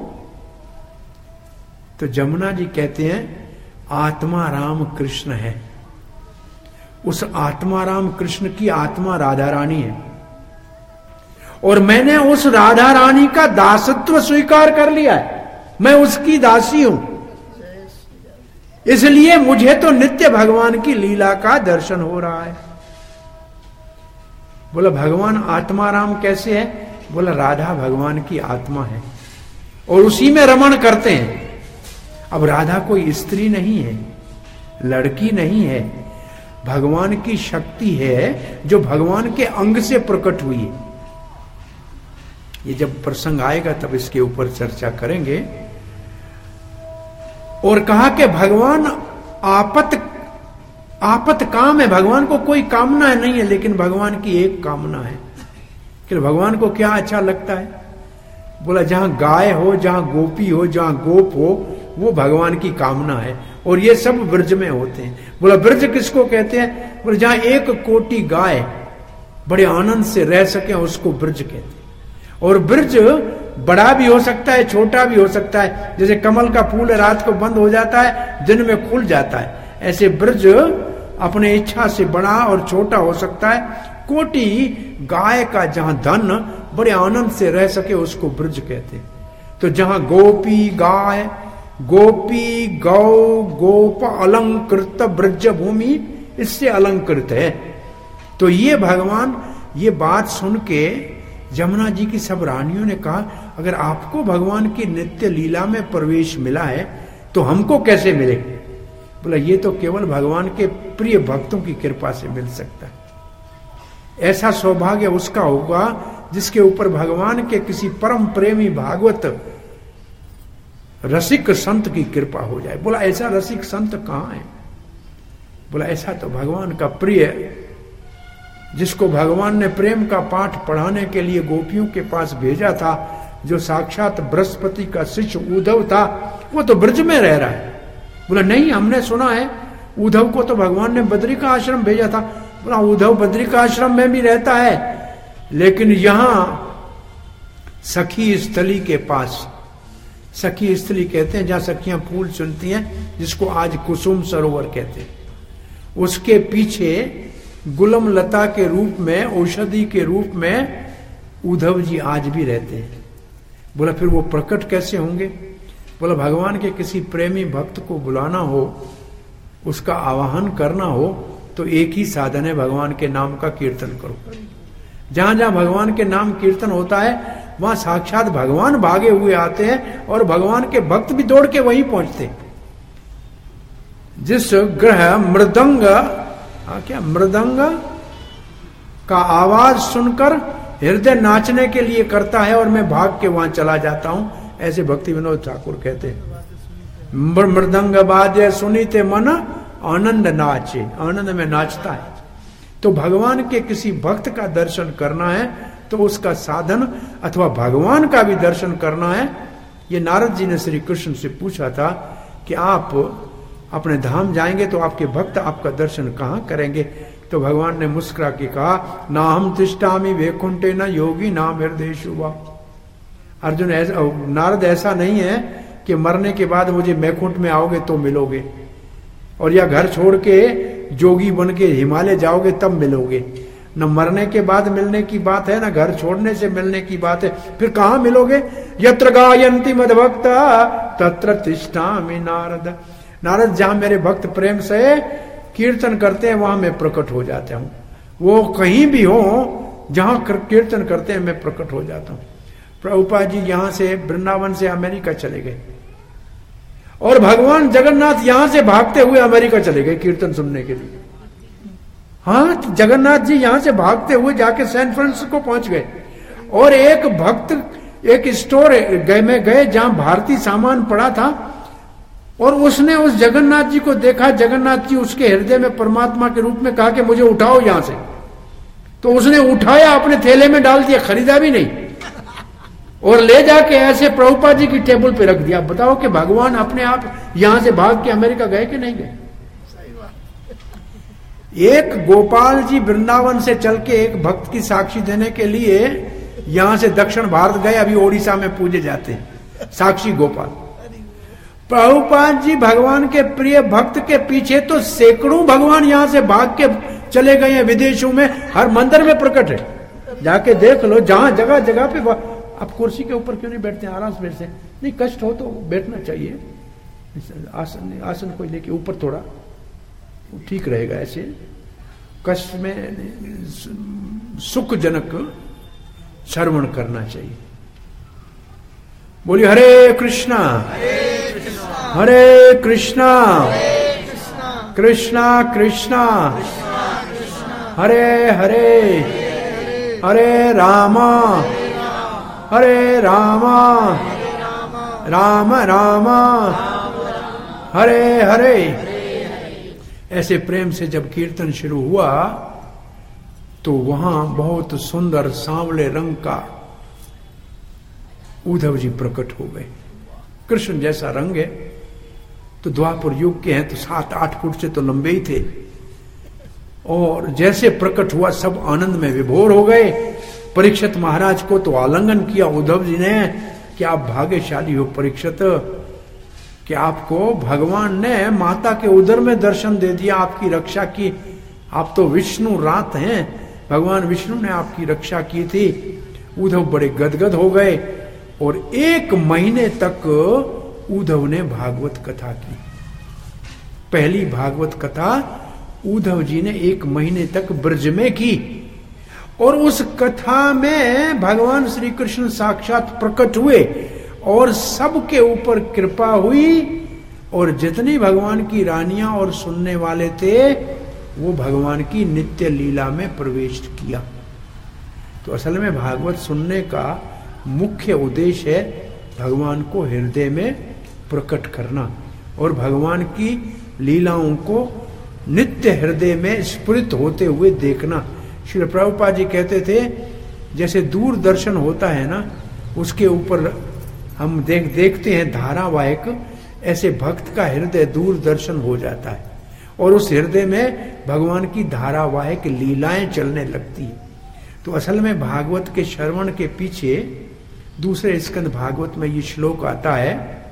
तो जमुना जी कहते हैं, आत्मा राम कृष्ण है। उस आत्मा राम कृष्ण की आत्मा राधा रानी है, और मैंने उस राधा रानी का दासत्व स्वीकार कर लिया है, मैं उसकी दासी हूं। इसलिए मुझे तो नित्य भगवान की लीला का दर्शन हो रहा है। बोला भगवान आत्मा राम कैसे है? बोला राधा भगवान की आत्मा है और उसी में रमण करते हैं। अब राधा कोई स्त्री नहीं है, लड़की नहीं है, भगवान की शक्ति है जो भगवान के अंग से प्रकट हुई है। ये जब प्रसंग आएगा तब इसके ऊपर चर्चा करेंगे। और कहा कि भगवान आपत आपत काम है, भगवान को कोई कामना नहीं है, लेकिन भगवान की एक कामना है कि भगवान को क्या अच्छा लगता है। बोला जहां गाय हो, जहां गोपी हो, जहां गोप हो, वो भगवान की कामना है। और ये सब ब्रज में होते हैं। बोला ब्रज किसको कहते हैं? बोले जहां एक कोटि गाय बड़े आनंद से रह सके उसको ब्रज कहते हैं। और ब्रज बड़ा भी हो सकता है, छोटा भी हो सकता है। जैसे कमल का फूल रात को बंद हो जाता है, दिन में खुल जाता है, ऐसे ब्रज अपने इच्छा से बड़ा और छोटा हो सकता है। कोटि गाय का जहां धन बड़े आनंद से रह सके उसको ब्रज कहते हैं। तो जहां गोपी गाय, गोपी गौ गोप अलंकृत ब्रज भूमि, इससे अलंकृत है। तो ये भगवान ये बात सुन के जमुना जी की सब रानियों ने कहा अगर आपको भगवान की नित्य लीला में प्रवेश मिला है तो हमको कैसे मिले? बोला ये तो केवल भगवान के प्रिय भक्तों की कृपा से मिल सकता है। ऐसा सौभाग्य उसका होगा जिसके ऊपर भगवान के किसी परम प्रेमी भागवत रसिक संत की कृपा हो जाए। बोला ऐसा रसिक संत कहां है? बोला ऐसा तो भगवान का प्रिय, जिसको भगवान ने प्रेम का पाठ पढ़ाने के लिए गोपियों के पास भेजा था, जो साक्षात बृहस्पति का शिष्य उद्धव था, वो तो ब्रज में रह रहा है। बोला नहीं, हमने सुना है उद्धव को तो भगवान ने बद्री का आश्रम भेजा था। बोला उद्धव बद्री का आश्रम में भी रहता है, लेकिन यहां सखी स्थली के पास, सखी स्थली कहते हैं जहां सखियां फूल चुनती हैं, जिसको आज कुसुम सरोवर कहते हैं, उसके पीछे गुलम लता के रूप में, औषधि के रूप में उद्धव जी आज भी रहते हैं। बोला फिर वो प्रकट कैसे होंगे? बोला भगवान के किसी प्रेमी भक्त को बुलाना हो, उसका आवाहन करना हो, तो एक ही साधन है, भगवान के नाम का कीर्तन करो। जहां जहां भगवान के नाम कीर्तन होता है वहां साक्षात भगवान भागे हुए आते हैं और भगवान के भक्त भी दौड़ के वहीं पहुंचते हैं। जिस ग्रह मृदंग, हाँ क्या मृदंग का आवाज सुनकर हृदय नाचने के लिए करता है और मैं भाग के वहां चला जाता हूं, ऐसे भक्ति विनोद ठाकुर कहते हैं। मृदंग बाजे सुनीते मन आनंद नाचे, आनंद में नाचता है। तो भगवान के किसी भक्त का दर्शन करना है तो उसका साधन, अथवा भगवान का भी दर्शन करना है। ये नारद जी ने श्री कृष्ण से पूछा था कि आप अपने धाम जाएंगे तो आपके भक्त आपका दर्शन कहां करेंगे? तो भगवान ने मुस्कुरा के कहा ना हम तिष्ठामि वैकुंठे न योगी नाम हृदयेषु वा। अर्जुन ऐसा, नारद ऐसा नहीं है कि मरने के बाद मुझे वैकुंठ में आओगे तो मिलोगे, और या घर छोड़ के जोगी बन के हिमालय जाओगे तब मिलोगे। न मरने के बाद मिलने की बात है, न घर छोड़ने से मिलने की बात है। फिर कहां मिलोगे? यत्र गायन्ति मद्भक्ता तत्र तिष्ठामि नारद। नारद जहां मेरे भक्त प्रेम से कीर्तन करते हैं वहां मैं प्रकट हो जाता हूं। वो कहीं भी हो जहां कीर्तन करते हैं मैं प्रकट हो जाता हूं। प्रभुपाद जी यहां से वृंदावन से अमेरिका चले गए और भगवान जगन्नाथ यहां से भागते हुए अमेरिका चले गए कीर्तन सुनने के लिए। हाँ, जगन्नाथ जी यहां से भागते हुए जाके सैन फ्रांसिस्को पहुंच गए और एक भक्त एक स्टोर गए में गए जहां भारतीय सामान पड़ा था और उसने उस जगन्नाथ जी को देखा। जगन्नाथ जी उसके हृदय में परमात्मा के रूप में कहा कि मुझे उठाओ यहां से। तो उसने उठाया, अपने थैले में डाल दिया, खरीदा भी नहीं, और ले जाके ऐसे प्रभुपाद जी की टेबल पे रख दिया। बताओ कि भगवान अपने आप यहां से भाग के अमेरिका गए कि नहीं गए? एक गोपाल जी वृंदावन से चल के एक भक्त की साक्षी देने के लिए यहां से दक्षिण भारत गए, अभी ओडिशा में पूजे जाते हैं साक्षी गोपाल। प्रभुपाद जी भगवान के प्रिय भक्त के पीछे तो सैकड़ों भगवान यहां से भाग के चले गए हैं विदेशों में, हर मंदिर में प्रकट है। जाके देख लो, जहां जगह जगह पे। आप कुर्सी के ऊपर क्यों नहीं बैठते? आराम से बैठते। नहीं, कष्ट हो तो बैठना चाहिए। आसन आसन कोई लेके ऊपर थोड़ा ठीक रहेगा। ऐसे कष्ट में सुखजनक श्रवण करना चाहिए। बोलिए हरे कृष्णा हरे कृष्णा कृष्णा कृष्णा हरे हरे हरे रामा हरे रामा राम राम हरे हरे। ऐसे प्रेम से जब कीर्तन शुरू हुआ तो वहां बहुत सुंदर सांवले रंग का उद्धव जी प्रकट हो गए। कृष्ण जैसा रंग है तो द्वापर युग के हैं तो सात आठ फुट से तो लंबे ही थे, और जैसे प्रकट हुआ सब आनंद में विभोर हो गए। परीक्षित महाराज को तो आलिंगन किया उद्धव जी ने कि आप भाग्यशाली हो परीक्षित, कि आपको भगवान ने माता के उदर में दर्शन दे दिया, आपकी रक्षा की। आप तो विष्णु रात हैं, भगवान विष्णु ने आपकी रक्षा की थी। उद्धव बड़े गदगद हो गए और एक महीने तक उद्धव ने भागवत कथा की। पहली भागवत कथा उद्धव जी ने एक महीने तक ब्रज में की, और उस कथा में भगवान श्री कृष्ण साक्षात प्रकट हुए और सबके ऊपर कृपा हुई, और जितनी भगवान की रानियां और सुनने वाले थे वो भगवान की नित्य लीला में प्रवेश किया। तो असल में भागवत सुनने का मुख्य उद्देश्य है भगवान को हृदय में प्रकट करना और भगवान की लीलाओं को नित्य हृदय में स्फुरित होते हुए देखना। श्री प्रभुपाद जी कहते थे जैसे दूरदर्शन होता है ना, उसके ऊपर हम देख देखते हैं धारावाहिक, ऐसे भक्त का हृदय दूरदर्शन हो जाता है और उस हृदय में भगवान की धारावाहिक लीलाएं चलने लगती है। तो असल में भागवत के श्रवण के पीछे दूसरे स्कंद भागवत में ये श्लोक आता है,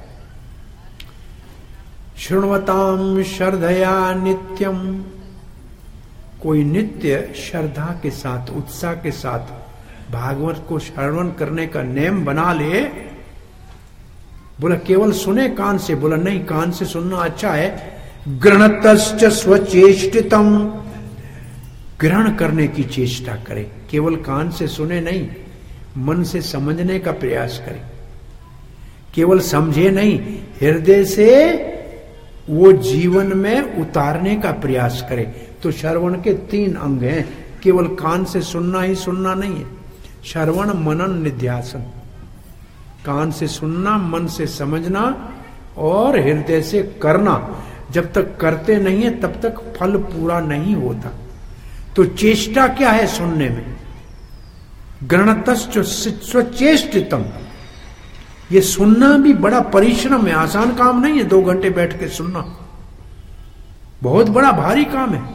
शृण्वताम श्रद्धया नित्यम। कोई नित्य श्रद्धा के साथ उत्साह के साथ भागवत को श्रवण करने का नियम बना ले। बोला केवल सुने कान से, बोला नहीं, कान से सुनना अच्छा है। गृणतश्च स्वचेष्टितम, ग्रहण करने की चेष्टा करे, केवल कान से सुने नहीं, मन से समझने का प्रयास करे। केवल समझे नहीं, हृदय से वो जीवन में उतारने का प्रयास करे। तो श्रवण के तीन अंग हैं, केवल कान से सुनना ही सुनना नहीं है। श्रवण मनन निध्यासन, कान से सुनना, मन से समझना और हृदय से करना। जब तक करते नहीं है तब तक फल पूरा नहीं होता। तो चेष्टा क्या है सुनने में? गृणतश्च स्वचेष्टितम, ये सुनना भी बड़ा परिश्रम है, आसान काम नहीं है। दो घंटे बैठ के सुनना बहुत बड़ा भारी काम है।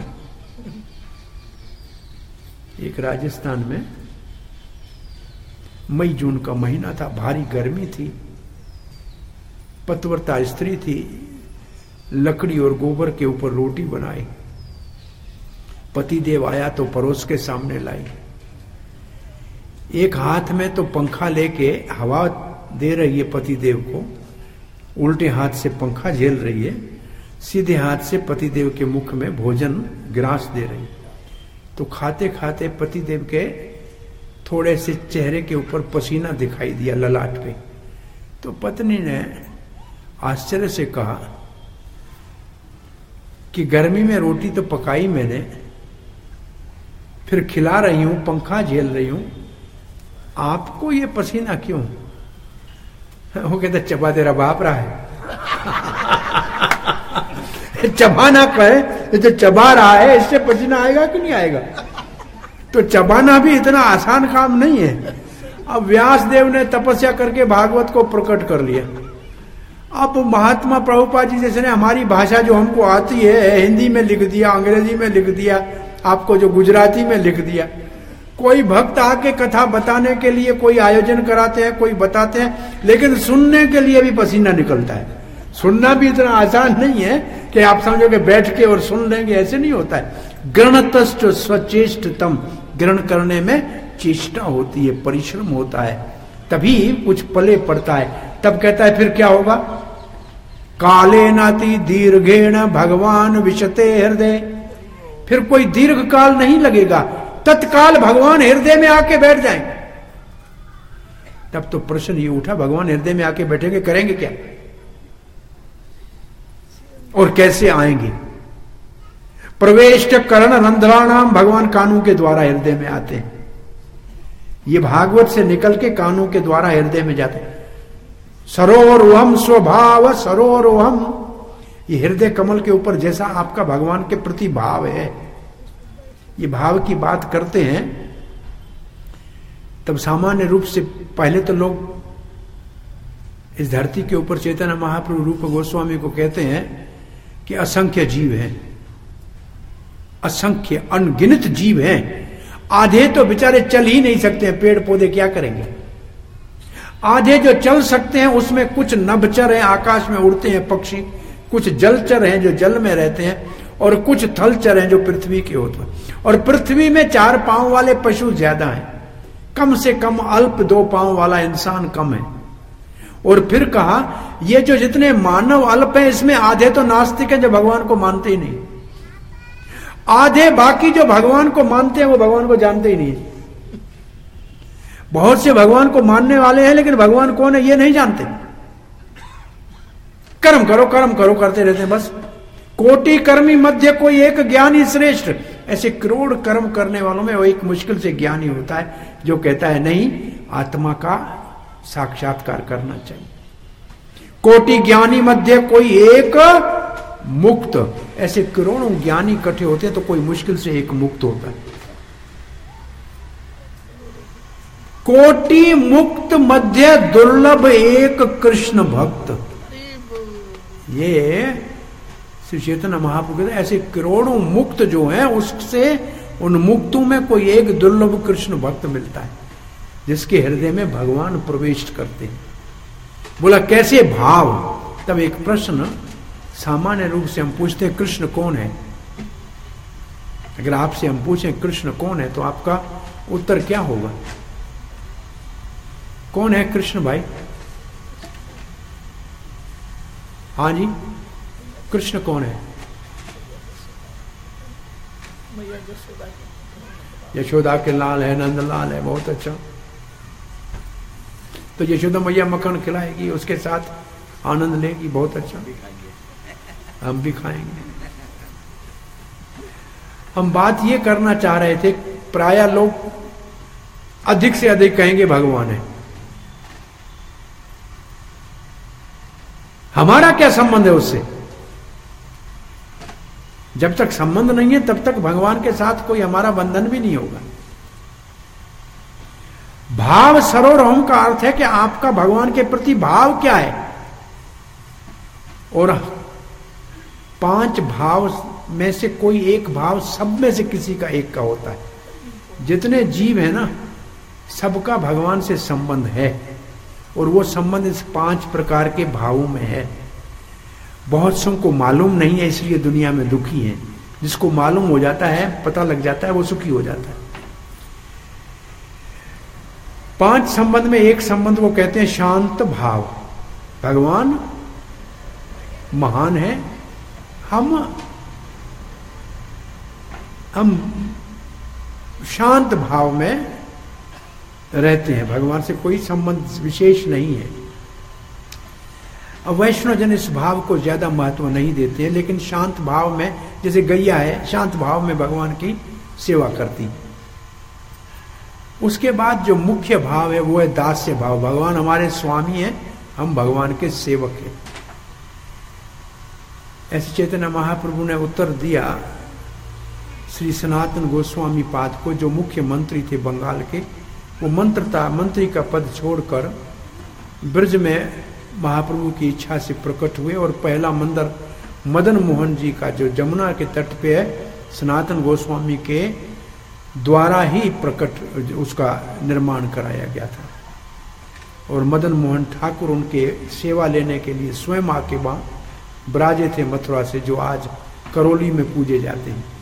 एक राजस्थान में मई जून का महीना था, भारी गर्मी थी, पतिव्रता स्त्री थी, लकड़ी और गोबर के ऊपर रोटी बनाई। पतिदेव आया तो परोस के सामने लाई। एक हाथ में तो पंखा लेके हवा दे रही है पतिदेव को, उल्टे हाथ से पंखा झेल रही है, सीधे हाथ से पतिदेव के मुख में भोजन ग्रास दे रही है। तो खाते खाते पतिदेव के थोड़े से चेहरे के ऊपर पसीना दिखाई दिया ललाट पे। तो पत्नी ने आश्चर्य से कहा कि गर्मी में रोटी तो पकाई मैंने, फिर खिला रही हूं, पंखा झेल रही हूं, आपको ये पसीना क्यों? वो कहते चबा तेरा बाप रहा है। चबाना कहे तो चबा रहा है, इससे पसीना आएगा कि नहीं आएगा? तो चबाना भी इतना आसान काम नहीं है। अब व्यास देव ने तपस्या करके भागवत को प्रकट कर लिया। अब महात्मा प्रभुपाद जी जैसे ने हमारी भाषा जो हमको आती है, हिंदी में लिख दिया, अंग्रेजी में लिख दिया, आपको जो गुजराती में लिख दिया। कोई भक्त आके कथा बताने के लिए कोई आयोजन कराते हैं, कोई बताते हैं, लेकिन सुनने के लिए भी पसीना निकलता है। सुनना भी इतना आसान नहीं है कि आप समझोगे बैठ के और सुन लेंगे, ऐसे नहीं होता है। गृणतश्च स्वचेष्टतम, ग्रहण करने में चेष्टा होती है, परिश्रम होता है, तभी कुछ पले पड़ता है। तब कहता है फिर क्या होगा? काले नाति दीर्घेण भगवान विशते हृदय, फिर कोई दीर्घ काल नहीं लगेगा, तत्काल भगवान हृदय में आके बैठ जाएंगे। तब तो प्रश्न ये उठा, भगवान हृदय में आके बैठेंगे, करेंगे क्या और कैसे आएंगे? प्रवेष्ट कर्ण रंध्राणाम, भगवान कानों के द्वारा हृदय में आते हैं। ये भागवत से निकल के कानों के द्वारा हृदय में जाते हैं। सरोवरम स्वभाव सरोवरम, ये हृदय कमल के ऊपर जैसा आपका भगवान के प्रति भाव है, ये भाव की बात करते हैं, तब सामान्य रूप से पहले तो लोग इस धरती के ऊपर चैतन्य महाप्रभु रूप गोस्वामी को कहते हैं कि असंख्य जीव हैं, असंख्य अनगिनत जीव हैं। आधे तो बेचारे चल ही नहीं सकते हैं, पेड़ पौधे क्या करेंगे। आधे जो चल सकते हैं उसमें कुछ नभचर हैं, आकाश में उड़ते हैं पक्षी, कुछ जलचर हैं जो जल में रहते हैं, और कुछ थलचर हैं जो पृथ्वी के होते हैं। और पृथ्वी में चार पांव वाले पशु ज्यादा हैं, कम से कम अल्प दो पांव वाला इंसान कम है। और फिर कहा ये जो जितने मानव अल्प हैं, इसमें आधे तो नास्तिक हैं जो भगवान को मानते ही नहीं, आधे बाकी जो भगवान को मानते हैं वो भगवान को जानते ही नहीं। बहुत से भगवान को मानने वाले हैं लेकिन भगवान कौन है ये नहीं जानते। कर्म करो कर्म करो करते रहते हैं बस। कोटि कर्मी मध्य कोई एक ज्ञानी श्रेष्ठ, ऐसे करोड़ कर्म करने वालों में वो एक मुश्किल से ज्ञानी होता है जो कहता है नहीं, आत्मा का साक्षात्कार करना चाहिए। कोटि ज्ञानी मध्य कोई एक मुक्त, ऐसे करोड़ों ज्ञानी इकट्ठे होते हैं तो कोई मुश्किल से एक मुक्त होता है। कोटि मुक्त मध्य दुर्लभ एक कृष्ण भक्त, ये श्री चैतन्य महाप्रभु कहते हैं ऐसे करोड़ों मुक्त जो हैं उससे उन मुक्तों में कोई एक दुर्लभ कृष्ण भक्त मिलता है जिसके हृदय में भगवान प्रवेश करते हैं। बोला कैसे भाव? तब एक प्रश्न सामान्य रूप से हम पूछते हैं कृष्ण कौन है। अगर आपसे हम पूछें कृष्ण कौन है तो आपका उत्तर क्या होगा? कौन है कृष्ण भाई? हाँ जी, कृष्ण कौन है? यशोदा के लाल है, नंद लाल है, बहुत अच्छा। तो यशोदा मैया मक्खन खिलाएगी, उसके साथ आनंद लेगी, बहुत अच्छा, हम भी खाएंगे। हम बात ये करना चाह रहे थे, प्राय लोग अधिक से अधिक कहेंगे भगवान है। हमारा क्या संबंध है उससे? जब तक संबंध नहीं है तब तक भगवान के साथ कोई हमारा बंधन भी नहीं होगा। भाव सरोवरम का अर्थ है कि आपका भगवान के प्रति भाव क्या है। और पांच भाव में से कोई एक भाव सब में से किसी का एक का होता है। जितने जीव है ना, सबका भगवान से संबंध है, और वो संबंध इस पांच प्रकार के भावों में है। बहुत सौ को मालूम नहीं है इसलिए दुनिया में दुखी है, जिसको मालूम हो जाता है, पता लग जाता है, वो सुखी हो जाता है। पांच संबंध में एक संबंध को कहते हैं शांत भाव। भगवान महान है, हम हम शांत भाव में रहते हैं, भगवान से कोई संबंध विशेष नहीं है। अब वैष्णव जन इस भाव को ज्यादा महत्व नहीं देते हैं, लेकिन शांत भाव में, जैसे गैया है, शांत भाव में भगवान की सेवा करती। उसके बाद जो मुख्य भाव है वो है दास्य भाव। भगवान हमारे स्वामी हैं, हम भगवान के सेवक हैं। ऐसे चैतन्य महाप्रभु ने उत्तर दिया श्री सनातन गोस्वामी पाद को, जो मुख्य मंत्री थे बंगाल के। वो मंत्रता मंत्री का पद छोड़कर ब्रज में महाप्रभु की इच्छा से प्रकट हुए, और पहला मंदिर मदन मोहन जी का जो जमुना के तट पे है, सनातन गोस्वामी के द्वारा ही प्रकट उसका निर्माण कराया गया था। और मदन मोहन ठाकुर उनके सेवा लेने के लिए स्वयं आके वहां ब्राजे थे मथुरा से, जो आज करौली में पूजे जाते हैं।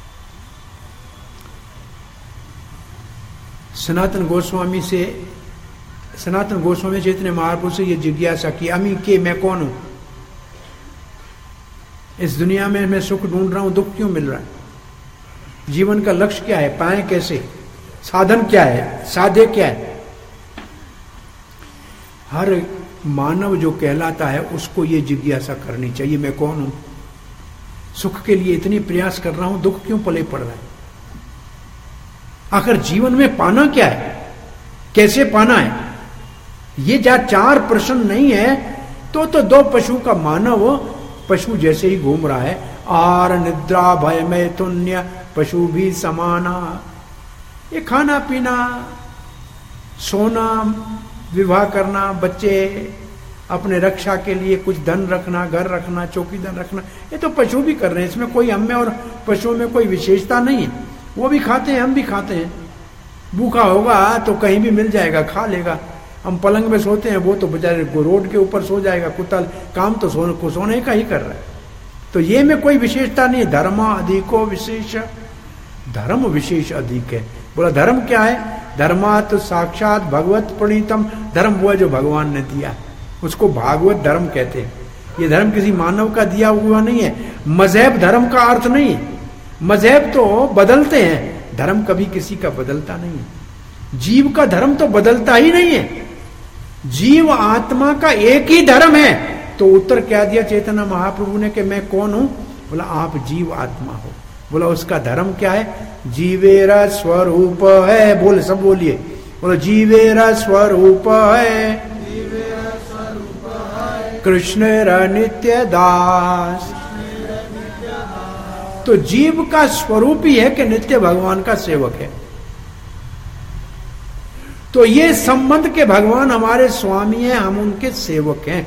सनातन गोस्वामी से सनातन गोस्वामी चैतन्य महाप्रभु से ये जिज्ञासा की, अमी के मैं कौन हूं? इस दुनिया में मैं सुख ढूंढ रहा हूं, दुख क्यों मिल रहा है? जीवन का लक्ष्य क्या है? पाए कैसे? साधन क्या है? साधे क्या है? हर मानव जो कहलाता है उसको ये जिज्ञासा करनी चाहिए, मैं कौन हूं? सुख के लिए इतनी प्रयास कर रहा हूं, दुख क्यों पले पड़ रहा है? आखिर जीवन में पाना क्या है, कैसे पाना है? ये जा चार प्रश्न नहीं है तो तो दो पशु का मानव पशु जैसे ही घूम रहा है। आर निद्रा भय मैथुन्य पशु भी समाना। ये खाना पीना, सोना, विवाह करना, बच्चे, अपने रक्षा के लिए कुछ धन रखना, घर रखना, चौकीदार रखना, ये तो पशु भी कर रहे हैं। इसमें कोई हम में और पशुओं में कोई विशेषता नहीं है। वो भी खाते हैं, हम भी खाते हैं। भूखा होगा तो कहीं भी मिल जाएगा, खा लेगा। हम पलंग में सोते हैं, वो तो बेचारे रोड के ऊपर सो जाएगा। कुत्ता काम तो सोने को सोने का ही कर रहा है। तो ये में कोई विशेषता नहीं। धर्म अधिको विशेष, धर्म विशेष अधिक है। बोला धर्म क्या है? धर्मात् साक्षात भगवत प्रणीतम। धर्म वो है जो भगवान ने दिया, उसको भागवत धर्म कहते हैं। ये धर्म किसी मानव का दिया हुआ नहीं है। मजहब धर्म का अर्थ नहीं है। मजहब तो बदलते हैं, धर्म कभी किसी का बदलता नहीं है। जीव का धर्म तो बदलता ही नहीं है। जीव आत्मा का एक ही धर्म है। तो उत्तर क्या दिया चैतन्य महाप्रभु ने कि मैं कौन हूं? बोला आप जीव आत्मा हो। बोला उसका धर्म क्या है? जीवेरा स्वरूप है। बोले सब बोलिए, बोलो जीवेरा स्वरूप है, कृष्ण नित्य दास। तो जीव का स्वरूप ही है कि नित्य भगवान का सेवक है। तो ये संबंध के भगवान हमारे स्वामी हैं, हम उनके सेवक हैं।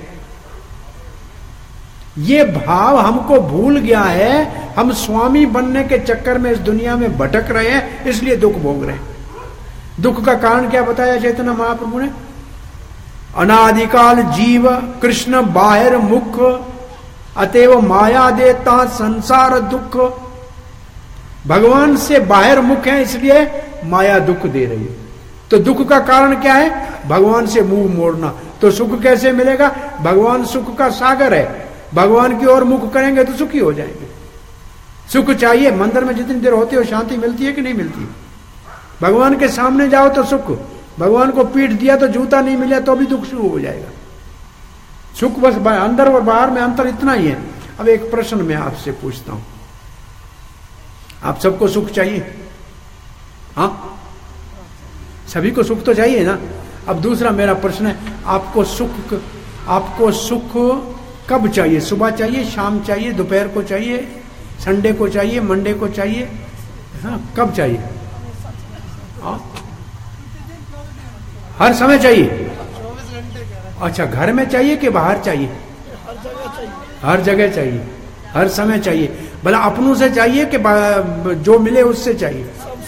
ये भाव हमको भूल गया है। हम स्वामी बनने के चक्कर में इस दुनिया में भटक रहे हैं, इसलिए दुख भोग रहे हैं। दुख का कारण क्या बताया चैतन्य महाप्रभु ने? अनादिकाल जीव कृष्ण बाहिर मुख, अतएव माया देता संसार दुख। भगवान से बाहर मुख है, इसलिए माया दुख दे रही है। तो दुख का कारण क्या है? भगवान से मुंह मोड़ना। तो सुख कैसे मिलेगा? भगवान सुख का सागर है। भगवान की ओर मुख करेंगे तो सुखी हो जाएंगे। सुख चाहिए। मंदिर में जितनी देर होती है शांति मिलती है कि नहीं मिलती? भगवान के सामने जाओ तो सुख। भगवान को पीठ दिया तो जूता नहीं मिला तो भी दुख शुरू हो जाएगा। सुख बस अंदर और बाहर में अंतर इतना ही है। अब एक प्रश्न मैं आपसे पूछता हूं, आप सबको सुख चाहिए? हाँ, सभी को सुख तो चाहिए ना। अब दूसरा मेरा प्रश्न है, आपको सुख आपको सुख कब चाहिए? सुबह चाहिए, शाम चाहिए, दोपहर को चाहिए, संडे को चाहिए, मंडे को चाहिए? हाँ, कब चाहिए? हाँ, हर समय चाहिए। अच्छा, घर में चाहिए कि बाहर चाहिए? हर जगह चाहिए, हर समय चाहिए। भला अपनों से चाहिए कि जो मिले उससे चाहिए?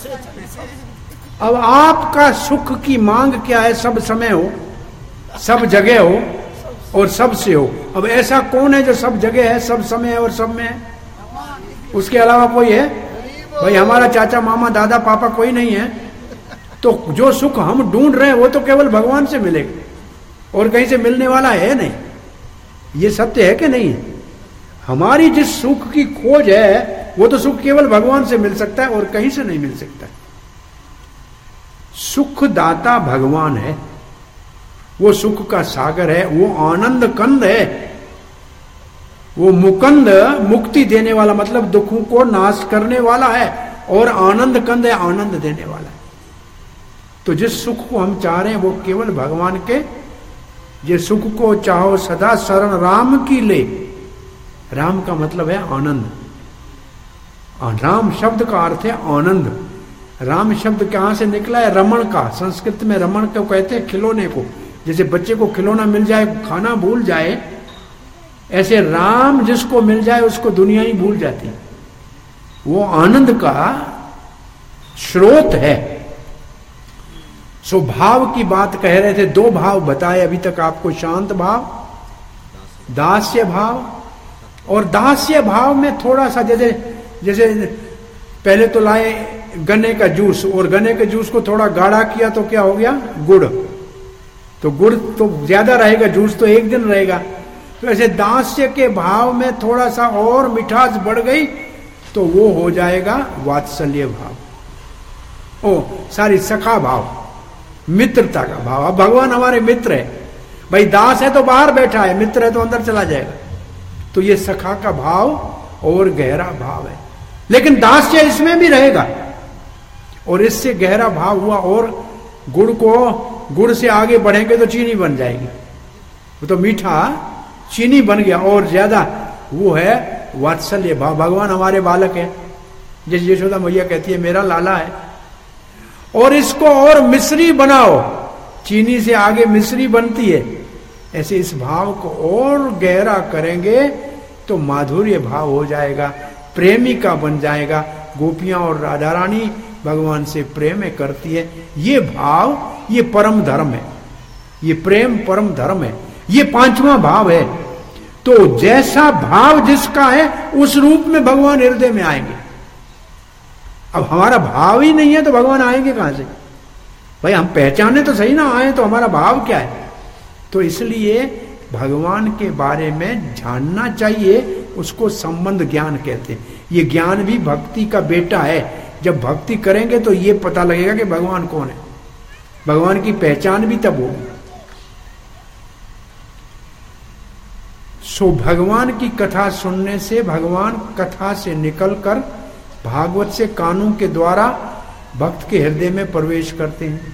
अब आपका सुख की मांग क्या है? सब समय हो, सब जगह हो और सब से हो। अब ऐसा कौन है जो सब जगह है, सब समय है और सब में है? उसके अलावा कोई है? भाई हमारा चाचा मामा दादा पापा कोई नहीं है। तो जो सुख हम ढूंढ रहे हैं वो तो केवल भगवान से मिलेगा और कहीं से मिलने वाला है नहीं। ये सत्य है कि नहीं? हमारी जिस सुख की खोज है वो तो सुख केवल भगवान से मिल सकता है और कहीं से नहीं मिल सकता। सुखदाता भगवान है, वो सुख का सागर है, वो आनंद कंद है, वो मुकंद मुक्ति देने वाला, मतलब दुखों को नाश करने वाला है, और आनंद कंद है, आनंद देने वाला है। तो जिस सुख को हम चाह रहे हैं वो केवल भगवान के। ये सुख को चाहो सदा शरण राम की ले। राम का मतलब है आनंद। राम शब्द का अर्थ है आनंद। राम शब्द कहां से निकला है? रमण का। संस्कृत में रमण को कहते हैं खिलौने को। जैसे बच्चे को खिलौना मिल जाए खाना भूल जाए, ऐसे राम जिसको मिल जाए उसको दुनिया ही भूल जाती। वो आनंद का स्रोत है। सो भाव की बात कह रहे थे, दो भाव बताए अभी तक आपको, शांत भाव, दास्य भाव। और दास्य भाव में थोड़ा सा, जैसे जैसे पहले तो लाए गन्ने का जूस और गन्ने के जूस को थोड़ा गाढ़ा किया तो क्या हो गया? गुड़। तो गुड़ तो ज्यादा रहेगा, जूस तो एक दिन रहेगा। तो ऐसे दास्य के भाव में थोड़ा सा और मिठास बढ़ गई तो वो हो जाएगा वात्सल्य भाव। ओ सारी सखा भाव, मित्रता का भाव। अब भगवान हमारे मित्र है। भाई दास है तो बाहर बैठा है, मित्र है तो अंदर चला जाएगा। तो ये सखा का भाव और गहरा भाव है। लेकिन दास्य इसमें भी रहेगा, और इससे गहरा भाव हुआ, और गुड़ को गुड़ से आगे बढ़ेंगे तो चीनी बन जाएगी। वो तो मीठा चीनी बन गया, और ज्यादा वो है वात्सल्य भाव। भगवान हमारे बालक है, जैसे यशोदा मैया कहती है मेरा लाला है, और इसको और मिश्री बनाओ, चीनी से आगे मिश्री बनती है, ऐसे इस भाव को और गहरा करेंगे तो माधुर्य भाव हो जाएगा, प्रेमिका बन जाएगा। गोपियां और राधा रानी भगवान से प्रेम करती है। ये भाव, ये परम धर्म है, ये प्रेम परम धर्म है, ये पांचवा भाव है। तो जैसा भाव जिसका है उस रूप में भगवान हृदय में आएंगे। अब हमारा भाव ही नहीं है तो भगवान आएंगे कहां से? भाई हम पहचाने तो सही ना, आए तो हमारा भाव क्या है? तो इसलिए भगवान के बारे में जानना चाहिए, उसको संबंध ज्ञान कहते हैं। ये ज्ञान भी भक्ति का बेटा है। जब भक्ति करेंगे तो ये पता लगेगा कि भगवान कौन है, भगवान की पहचान भी तब होगी। सो भगवान की कथा सुनने से, भगवान कथा से निकलकर भागवत से कानों के द्वारा भक्त के हृदय में प्रवेश करते हैं।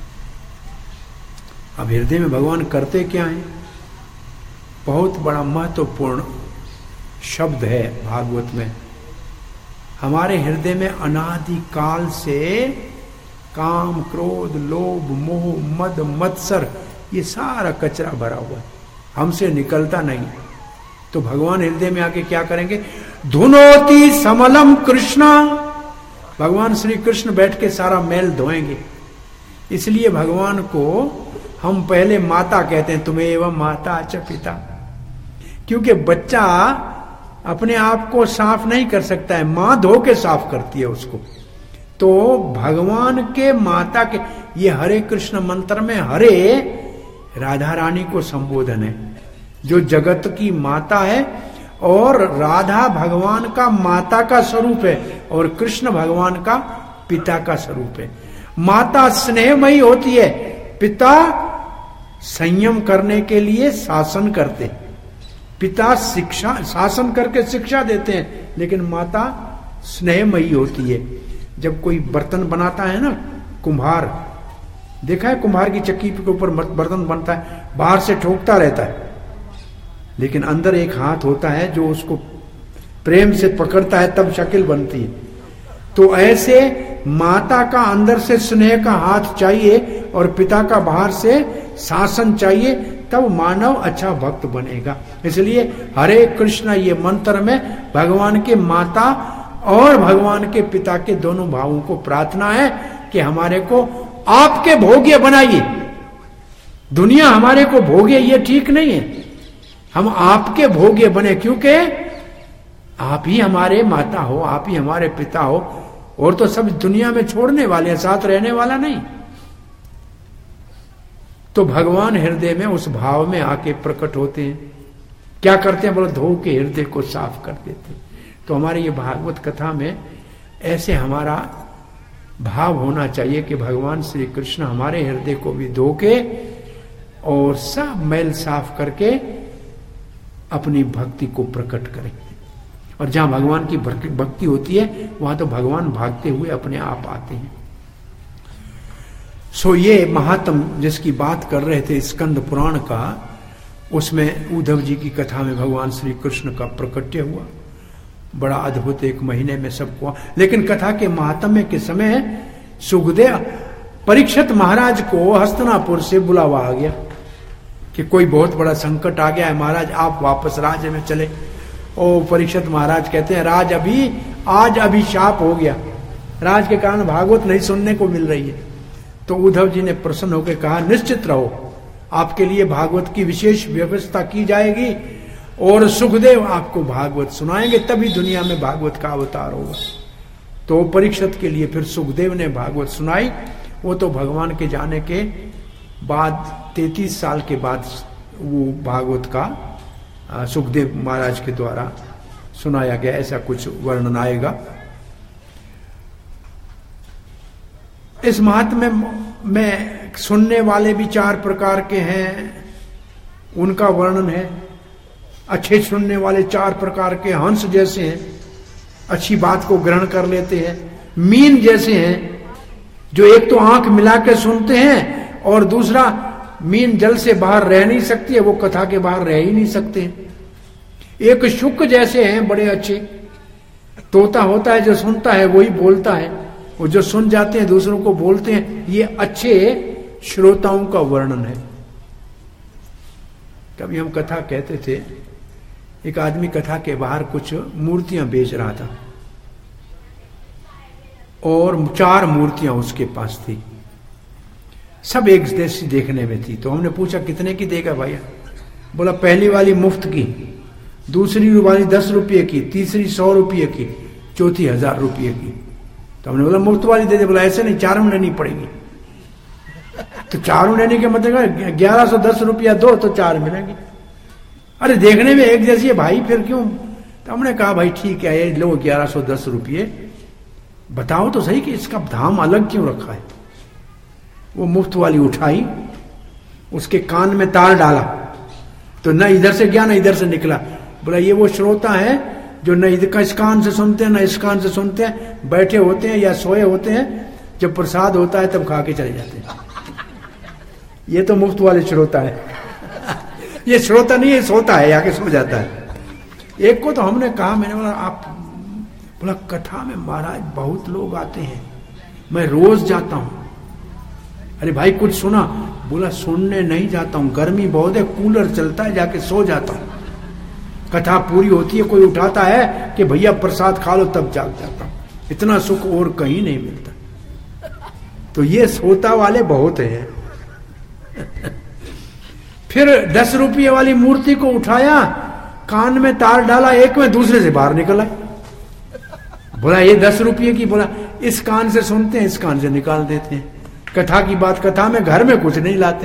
अब हृदय में भगवान करते क्या हैं? बहुत बड़ा महत्वपूर्ण शब्द है भागवत में। हमारे हृदय में अनादि काल से काम, क्रोध, लोभ, मोह, मद, मत्सर, ये सारा कचरा भरा हुआ है, हमसे निकलता नहीं। तो भगवान हृदय में आके क्या करेंगे? धुनोति समलम कृष्णा, भगवान श्री कृष्ण बैठ के सारा मैल धोएंगे। इसलिए भगवान को हम पहले माता कहते हैं, तुम्हें एवं माता च पिता, क्योंकि बच्चा अपने आप को साफ नहीं कर सकता है, मां धो के साफ करती है उसको। तो भगवान के माता के, ये हरे कृष्ण मंत्र में हरे राधा रानी को संबोधन है, जो जगत की माता है, और राधा भगवान का माता का स्वरूप है, और कृष्ण भगवान का पिता का स्वरूप है। माता स्नेहमयी होती है, पिता संयम करने के लिए शासन करते हैं। पिता शिक्षा, शासन करके शिक्षा देते हैं, लेकिन माता स्नेहमयी होती है। जब कोई बर्तन बनाता है ना, कुम्हार, देखा है कुम्हार की चक्की के ऊपर बर्तन बनता है, बाहर से ठोकता रहता है, लेकिन अंदर एक हाथ होता है जो उसको प्रेम से पकड़ता है, तब शक्ल बनती है। तो ऐसे माता का अंदर से स्नेह का हाथ चाहिए और पिता का बाहर से शासन चाहिए, तब मानव अच्छा भक्त बनेगा। इसलिए हरे कृष्ण ये मंत्र में भगवान के माता और भगवान के पिता के दोनों भावों को प्रार्थना है कि हमारे को आपके भोग्य बनाइए। दुनिया हमारे को भोगे ये ठीक नहीं है, हम आपके भोग्य बने, क्योंकि आप ही हमारे माता हो, आप ही हमारे पिता हो, और तो सब दुनिया में छोड़ने वाले हैं, साथ रहने वाला नहीं। तो भगवान हृदय में उस भाव में आके प्रकट होते हैं। क्या करते हैं? बोलो, धो के हृदय को साफ कर देते हैं। तो हमारी ये भागवत कथा में ऐसे हमारा भाव होना चाहिए कि भगवान श्री कृष्ण हमारे हृदय को भी धो के और सब मैल साफ करके अपनी भक्ति को प्रकट करें। और जहां भगवान की भक्ति होती है वहां तो भगवान भागते हुए अपने आप आते हैं। सो ये महात्म जिसकी बात कर रहे थे स्कंद पुराण का, उसमें उद्धव जी की कथा में भगवान श्री कृष्ण का प्रकट्य हुआ। बड़ा अद्भुत, एक महीने में सबको हुआ। लेकिन कथा के महात्म्य के समय सुखदेव परीक्षित महाराज को हस्तिनापुर से बुलावा आ गया कि कोई बहुत बड़ा संकट आ गया है महाराज, आप वापस राज्य में चले। ओ परीक्षित महाराज कहते हैं, राज अभी आज अभिशाप हो गया, राज के कारण भागवत नहीं सुनने को मिल रही है। तो उद्धव जी ने प्रसन्न होकर कहा, निश्चित रहो, आपके लिए भागवत की विशेष व्यवस्था की जाएगी और सुखदेव आपको भागवत सुनाएंगे, तभी दुनिया में भागवत का अवतार होगा। तो परीक्षित के लिए फिर सुखदेव ने भागवत सुनाई। वो तो भगवान के जाने के बाद तैतीस साल के बाद वो भागवत का सुखदेव महाराज के द्वारा सुनाया गया, ऐसा कुछ वर्णन आएगा। इस महात्म्य में सुनने वाले भी चार प्रकार के हैं, उनका वर्णन है। अच्छे सुनने वाले चार प्रकार के हंस जैसे हैं, अच्छी बात को ग्रहण कर लेते हैं। मीन जैसे हैं जो एक तो आंख मिला के सुनते हैं और दूसरा मीन जल से बाहर रह नहीं सकती है, वो कथा के बाहर रह ही नहीं सकते। एक शुक जैसे हैं बड़े अच्छे, तोता होता है जो सुनता है वही बोलता है, वो जो सुन जाते हैं दूसरों को बोलते हैं। ये अच्छे श्रोताओं का वर्णन है। कभी हम कथा कहते थे, एक आदमी कथा के बाहर कुछ मूर्तियां बेच रहा था और चार मूर्तियां उसके पास थी, सब एक जैसी देखने में थी। तो हमने पूछा कितने की देगा भैया? बोला पहली वाली मुफ्त की, दूसरी वाली दस रुपये की, तीसरी सौ रुपये की, चौथी हजार रुपये की। तो हमने बोला मुफ्त वाली दे दे। बोला ऐसे नहीं, चारों लेनी पड़ेगी। तो चारों लेने के मतलब ग्यारह सौ दस रुपया दो तो चार मिलेंगे। अरे देखने में एक जैसी है भाई, फिर क्यों? तो हमने कहा भाई ठीक है, ये लो ग्यारह सौ दस रुपये, बताओ तो सही कि इसका दाम अलग क्यों रखा है। वो मुफ्त वाली उठाई, उसके कान में तार डाला तो न इधर से गया न इधर से निकला। बोला ये वो श्रोता है जो न इधर इस कान से सुनते हैं न इस कान से सुनते हैं, बैठे होते हैं या सोए होते हैं, जब प्रसाद होता है तब खा के चले जाते हैं। ये तो मुफ्त वाले श्रोता है। ये श्रोता नहीं है, सोता है, आके सो जाता है। एक को तो हमने कहा, मैंने बोला आप, बोला कथा में महाराज बहुत लोग आते हैं, मैं रोज जाता हूं। अरे भाई कुछ सुना? बोला सुनने नहीं जाता हूं, गर्मी बहुत है, कूलर चलता है, जाके सो जाता हूं। कथा पूरी होती है, कोई उठाता है कि भैया प्रसाद खा लो, तब जाग जाता हूं। इतना सुख और कहीं नहीं मिलता। तो ये सोता वाले बहुत हैं। फिर दस रुपये वाली मूर्ति को उठाया, कान में तार डाला, एक में दूसरे से बाहर निकला। बोला ये दस रुपये की, बोला इस कान से सुनते हैं, इस कान से निकाल देते हैं। कथा की बात कथा में, घर में कुछ नहीं लाते।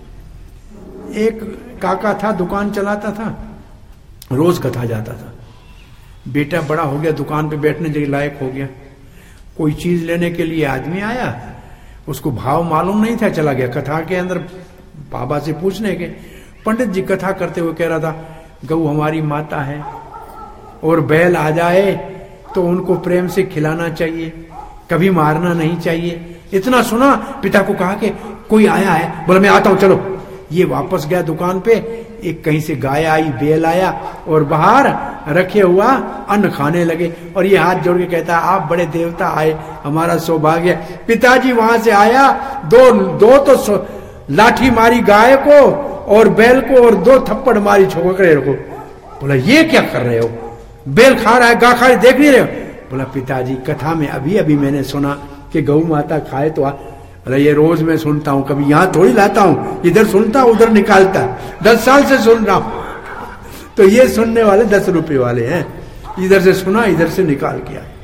एक काका था, दुकान चलाता था, रोज कथा जाता था। बेटा बड़ा हो गया, दुकान पे बैठने के लायक हो गया। कोई चीज लेने के लिए आदमी आया, उसको भाव मालूम नहीं था, चला गया कथा के अंदर बाबा से पूछने के। पंडित जी कथा करते हुए कह रहा था, गऊ हमारी माता है और बैल आ जाए तो उनको प्रेम से खिलाना चाहिए, कभी मारना नहीं चाहिए। इतना सुना, पिता को कहा कि कोई आया है। बोला मैं आता हूं, चलो। ये वापस गया दुकान पे, एक कहीं से गाय आई, बैल आया और बाहर रखे हुआ अन्न खाने लगे। और ये हाथ जोड़ के कहता है आप बड़े देवता आए, हमारा सौभाग्य। पिताजी वहां से आया, दो दो तो लाठी मारी गाय को और बैल को और दो थप्पड़ मारी छोकरे को। बोला ये क्या कर रहे हो? बैल खा रहा है, गा खा रही, देख नहीं रहे हो? बोला पिताजी कथा में अभी अभी मैंने सुना कि गौ माता खाए तो आ। बोला ये रोज मैं सुनता हूं, कभी यहां थोड़ी लाता हूं, इधर सुनता उधर निकालता, दस साल से सुन रहा हूं। तो ये सुनने वाले दस रुपए वाले हैं, इधर से सुना इधर से निकाल के आए।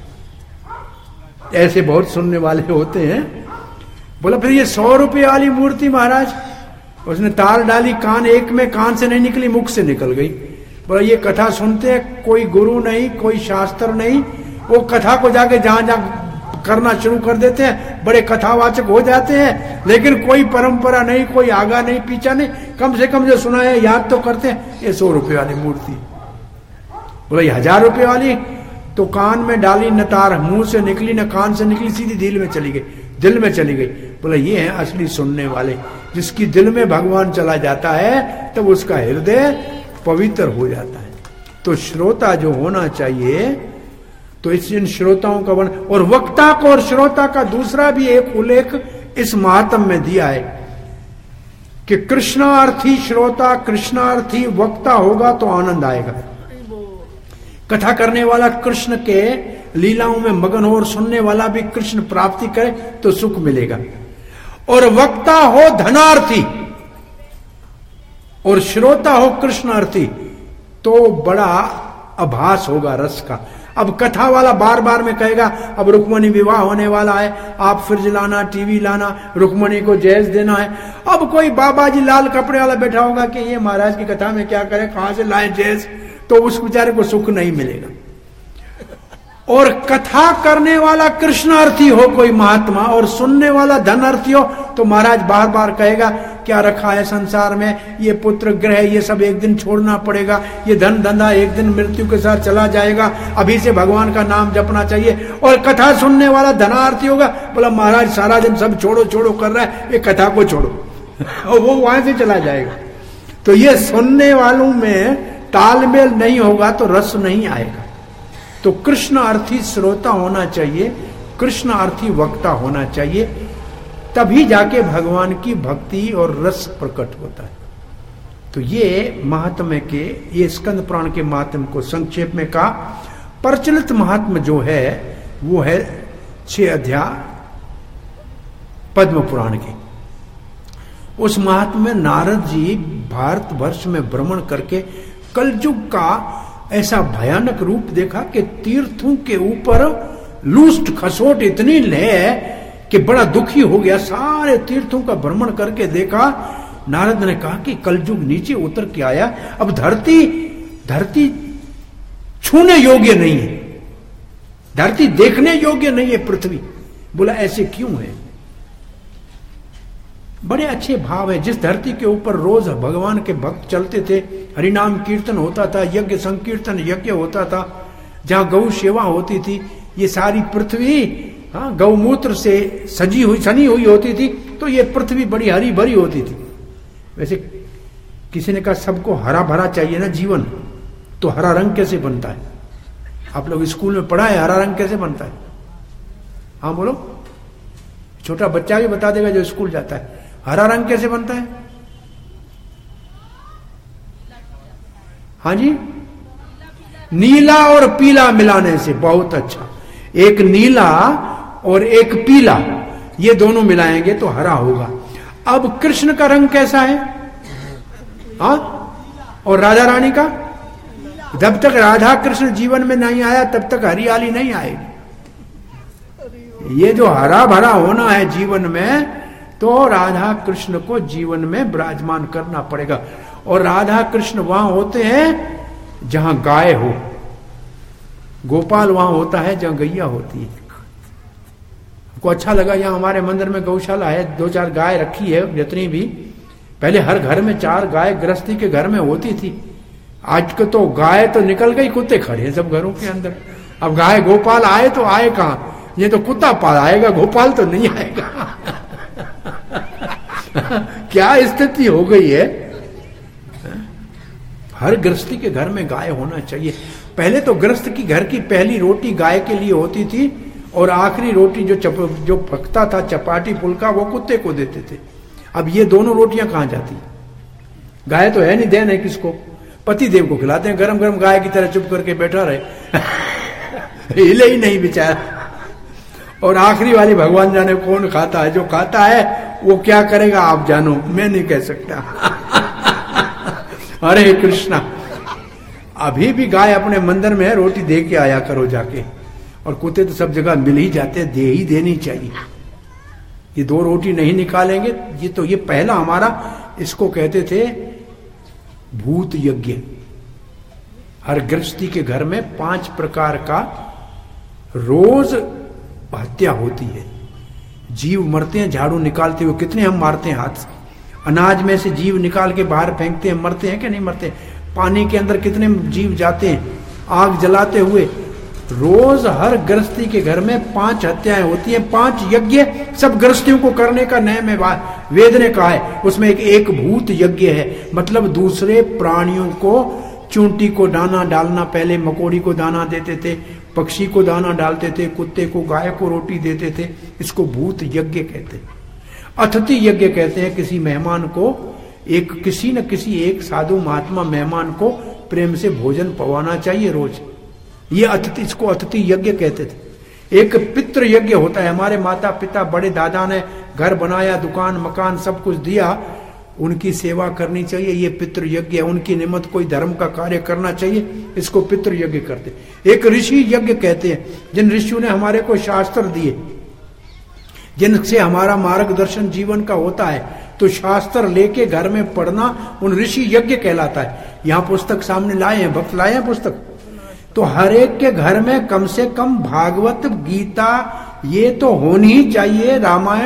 ऐसे बहुत सुनने वाले होते हैं। बोला फिर ये सौ रुपये वाली मूर्ति महाराज, उसने तार डाली, कान एक में, कान से नहीं निकली, मुख से निकल गई। बोला ये कथा सुनते हैं, कोई गुरु नहीं, कोई शास्त्र नहीं, वो कथा को जाके जहां जहां करना शुरू कर देते हैं, बड़े कथावाचक हो जाते हैं, लेकिन कोई परंपरा नहीं, कोई आगा नहीं पीछा नहीं, कम से कम जो सुना है याद तो करते हैं। ये सौ रुपये वाली मूर्ति। बोला ये हजार रुपये वाली, तो कान में डाली न तार, मुंह से निकली न कान से निकली, सीधी दिल में चली गई, दिल में चली गई। बोला ये है असली सुनने वाले, जिसकी दिल में भगवान चला जाता है तब उसका हृदय पवित्र हो जाता है। तो श्रोता जो होना चाहिए, तो इस इन श्रोताओं का वर्ण, और वक्ता को और श्रोता का दूसरा भी एक उल्लेख इस महात्म में दिया है कि कृष्णार्थी श्रोता, कृष्णार्थी वक्ता होगा तो आनंद आएगा। कथा करने वाला कृष्ण के लीलाओं में मगन हो और सुनने वाला भी कृष्ण प्राप्ति करे तो सुख मिलेगा। और वक्ता हो धनार्थी और श्रोता हो कृष्णार्थी तो बड़ा आभास होगा रस का। अब कथा वाला बार बार में कहेगा अब रुक्मणी विवाह होने वाला है, आप फ्रिज लाना, टीवी लाना, रुक्मणी को जहेज देना है। अब कोई बाबा जी लाल कपड़े वाला बैठा होगा कि ये महाराज की कथा में क्या करे, कहां से लाए जहेज, तो उस बेचारे को सुख नहीं मिलेगा। और कथा करने वाला कृष्णार्थी हो कोई महात्मा और सुनने वाला धनार्थी हो, तो महाराज बार बार कहेगा क्या रखा है संसार में, ये पुत्र ग्रह ये सब एक दिन छोड़ना पड़ेगा, ये धन धंधा एक दिन मृत्यु के साथ चला जाएगा, अभी से भगवान का नाम जपना चाहिए। और कथा सुनने वाला धनार्थी होगा, बोला महाराज सारा दिन सब छोड़ो छोड़ो कर रहा है, ये कथा को छोड़ो और वो वहां से चला जाएगा। तो ये सुनने वालों में तालमेल नहीं होगा तो रस नहीं आएगा। तो कृष्ण अर्थी श्रोता होना चाहिए, कृष्ण अर्थी वक्ता होना चाहिए, तभी जाके भगवान की भक्ति और रस प्रकट होता है। तो ये महात्म्य के, ये स्कंद पुराण के महात्म्य को संक्षेप में कहा। प्रचलित महात्म्य जो है वो है छह अध्याय पद्म पुराण के। उस महात्म्य में नारद जी भारतवर्ष में भ्रमण करके कलयुग का ऐसा भयानक रूप देखा कि तीर्थों के ऊपर लूस्ट खसोट इतनी है कि बड़ा दुखी हो गया। सारे तीर्थों का भ्रमण करके देखा, नारद ने कहा कि कलयुग नीचे उतर के आया, अब धरती धरती छूने योग्य नहीं है, धरती देखने योग्य नहीं है पृथ्वी। बोला ऐसे क्यों है? बड़े अच्छे भाव है। जिस धरती के ऊपर रोज भगवान के भक्त चलते थे, हरिनाम कीर्तन होता था, यज्ञ संकीर्तन यज्ञ होता था, जहां गौ सेवा होती थी, ये सारी पृथ्वी हाँ गौमूत्र से सजी हुई सनी हुई होती थी, तो ये पृथ्वी बड़ी हरी भरी होती थी। वैसे किसी ने कहा सबको हरा भरा चाहिए ना जीवन, तो हरा रंग कैसे बनता है? आप लोग स्कूल में पढ़ा है हरा रंग कैसे बनता है? हाँ बोलो, छोटा बच्चा भी बता देगा जो स्कूल जाता है। हरा रंग कैसे बनता है? हाँ जी, नीला और पीला मिलाने से। बहुत अच्छा, एक नीला और एक पीला, ये दोनों मिलाएंगे तो हरा होगा। अब कृष्ण का रंग कैसा है? हाँ, और राधा रानी का? जब तक राधा कृष्ण जीवन में नहीं आया तब तक हरियाली नहीं आएगी। ये जो हरा भरा होना है जीवन में, तो राधा कृष्ण को जीवन में विराजमान करना पड़ेगा। और राधा कृष्ण वहां होते हैं जहां गाय हो, गोपाल वहां होता है जहां गैया होती है। को अच्छा लगा, यहाँ हमारे मंदिर में गौशाला है, दो चार गाय रखी है। जितनी भी पहले हर घर में चार गाय गृहस्थी के घर में होती थी, आज को तो गाय तो निकल गई, कुत्ते खड़े हैं सब घरों के अंदर। अब गाय गोपाल आए तो आए कहां? ये तो कुत्ता पाल आएगा, गोपाल तो नहीं आएगा। क्या स्थिति हो गई है? हर गृहस्थी के घर में गाय होना चाहिए। पहले तो गृहस्थ की घर की पहली रोटी गाय के लिए होती थी, और आखिरी रोटी जो चप, जो पकता था चपाटी फुल्का, वो कुत्ते को देते थे। अब ये दोनों रोटियां कहां जाती? गाय तो है नहीं, देन है किसको? पति देव को खिलाते हैं, गरम गरम गाय की तरह चुप करके बैठा रहे, हिले ही नहीं बेचारा। और आखिरी वाली भगवान जाने कौन खाता है। जो खाता है वो क्या करेगा आप जानो, मैं नहीं कह सकता। हरे कृष्णा। अभी भी गाय अपने मंदिर में है, रोटी दे के आया करो जाके। और कुत्ते तो सब जगह मिल ही जाते, दे ही देनी चाहिए। ये दो रोटी नहीं निकालेंगे, ये तो ये पहला हमारा, इसको कहते थे भूत यज्ञ। हर गृहस्थी के घर में पांच प्रकार का रोज हत्या होती है। जीव मरते हैं झाड़ू निकालते हुए, कितने हम मारते हैं हाथ से। अनाज में से जीव निकाल के बाहर फेंकते हैं, मरते हैं कि नहीं मरते? पानी के अंदर कितने जीव जाते हैं, आग जलाते हुए। रोज हर गृहस्थी के घर में पांच हत्याएं होती हैं, पांच यज्ञ सब गृहस्थियों को करने का नियम है, वेद ने कहा है। उसमें एक एक भूत यज्ञ है, मतलब दूसरे प्राणियों को, चूंटी को दाना डालना, पहले मकोड़ी को दाना देते थे, पक्षी को दाना डालते थे, कुत्ते को, गाय को रोटी देते थे। इसको भूत यज्ञ कहते हैं। अतिथि यज्ञ कहते हैं, किसी मेहमान को, एक किसी न किसी एक साधु महात्मा मेहमान को प्रेम से भोजन पवाना चाहिए रोज। ये अतिथि, इसको अतिथि यज्ञ कहते थे। एक पितृ यज्ञ होता है, हमारे माता पिता बड़े दादा ने घर बनाया, दुकान मकान सब कुछ दिया, उनकी सेवा करनी चाहिए, ये पितृ यज्ञ है। उनकी निमित्त कोई धर्म का कार्य करना चाहिए, इसको पितृ यज्ञ करते। एक ऋषि यज्ञ कहते हैं, जिन ऋषियों ने हमारे को शास्त्र दिए, जिनसे हमारा मार्गदर्शन जीवन का होता है, तो शास्त्र लेके घर में पढ़ना उन ऋषि यज्ञ कहलाता है। यहाँ पुस्तक सामने लाए हैं, भक्त लाए हैं पुस्तक। तो हर एक के घर में कम से कम भागवत गीता ये तो होनी ही चाहिए, रामायण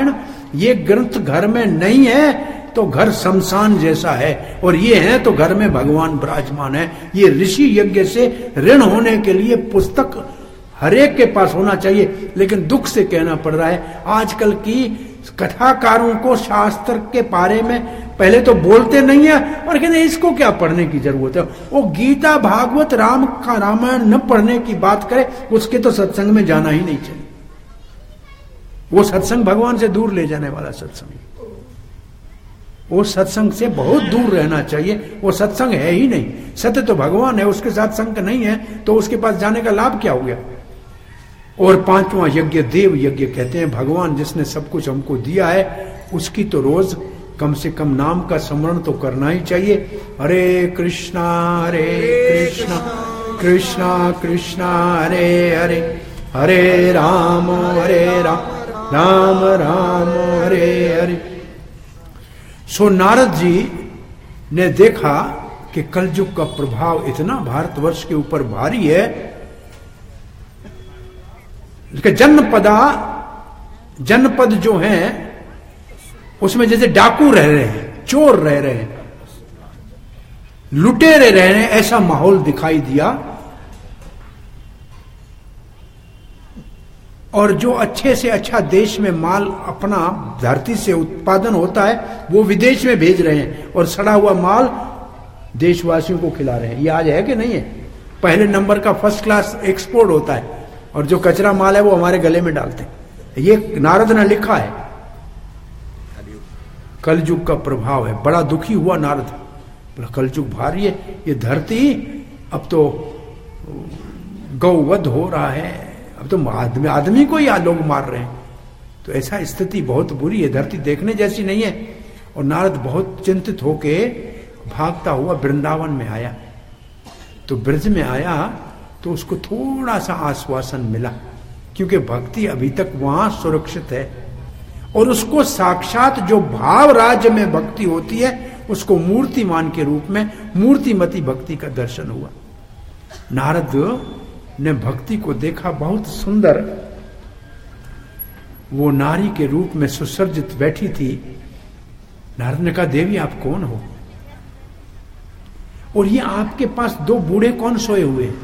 ये ग्रंथ घर में नहीं है तो घर शमशान जैसा है, और ये है तो घर में भगवान विराजमान है। ये ऋषि यज्ञ से ऋण होने के लिए पुस्तक हरेक के पास होना चाहिए। लेकिन दुख से कहना पड़ रहा है आजकल की कथाकारों को शास्त्र के बारे में पहले तो बोलते नहीं है, और कहते इसको क्या पढ़ने की जरूरत है। वो गीता भागवत राम का रामायण न पढ़ने की बात करे, उसके तो सत्संग में जाना ही नहीं चाहिए। वो सत्संग भगवान से दूर ले जाने वाला सत्संग, वो सत्संग से बहुत दूर रहना चाहिए। वो सत्संग है ही नहीं। सत्य तो भगवान है, उसके साथ संग नहीं है तो उसके पास जाने का लाभ क्या हो गया। और पांचवा यज्ञ देव यज्ञ कहते हैं। भगवान जिसने सब कुछ हमको दिया है उसकी तो रोज कम से कम नाम का स्मरण तो करना ही चाहिए। हरे कृष्णा हरे कृष्णा कृष्णा कृष्णा हरे हरे, हरे राम हरे राम राम राम हरे हरे। सो नारद जी ने देखा कि कलयुग का प्रभाव इतना भारतवर्ष के ऊपर भारी है कि जनपदा जनपद जो है उसमें जैसे डाकू रह रहे हैं, चोर रह रहे हैं, लुटेरे रह रहे हैं, ऐसा माहौल दिखाई दिया। और जो अच्छे से अच्छा देश में माल अपना धरती से उत्पादन होता है वो विदेश में भेज रहे हैं, और सड़ा हुआ माल देशवासियों को खिला रहे हैं। ये आज है कि नहीं है? पहले नंबर का फर्स्ट क्लास एक्सपोर्ट होता है, और जो कचरा माल है वो हमारे गले में डालते हैं। ये नारद ने लिखा है, कलयुग का प्रभाव है। बड़ा दुखी हुआ नारद, बोला कलयुग भारी है, ये धरती अब तो गौवध हो रहा है, अब तो आदमी आदमी को ही लोग मार रहे हैं। तो ऐसा स्थिति बहुत बुरी है, धरती देखने जैसी नहीं है। और नारद बहुत चिंतित होके भागता हुआ वृंदावन में आया। तो ब्रज में आया तो उसको थोड़ा सा आश्वासन मिला, क्योंकि भक्ति अभी तक वहां सुरक्षित है। और उसको साक्षात जो भाव राज्य में भक्ति होती है उसको मूर्तिमान के रूप में मूर्तिमती भक्ति का दर्शन हुआ। नारद ने भक्ति को देखा, बहुत सुंदर वो नारी के रूप में सुसज्जित बैठी थी। नारद ने कहा देवी आप कौन हो, और ये आपके पास दो बूढ़े कौन सोए हुए हैं?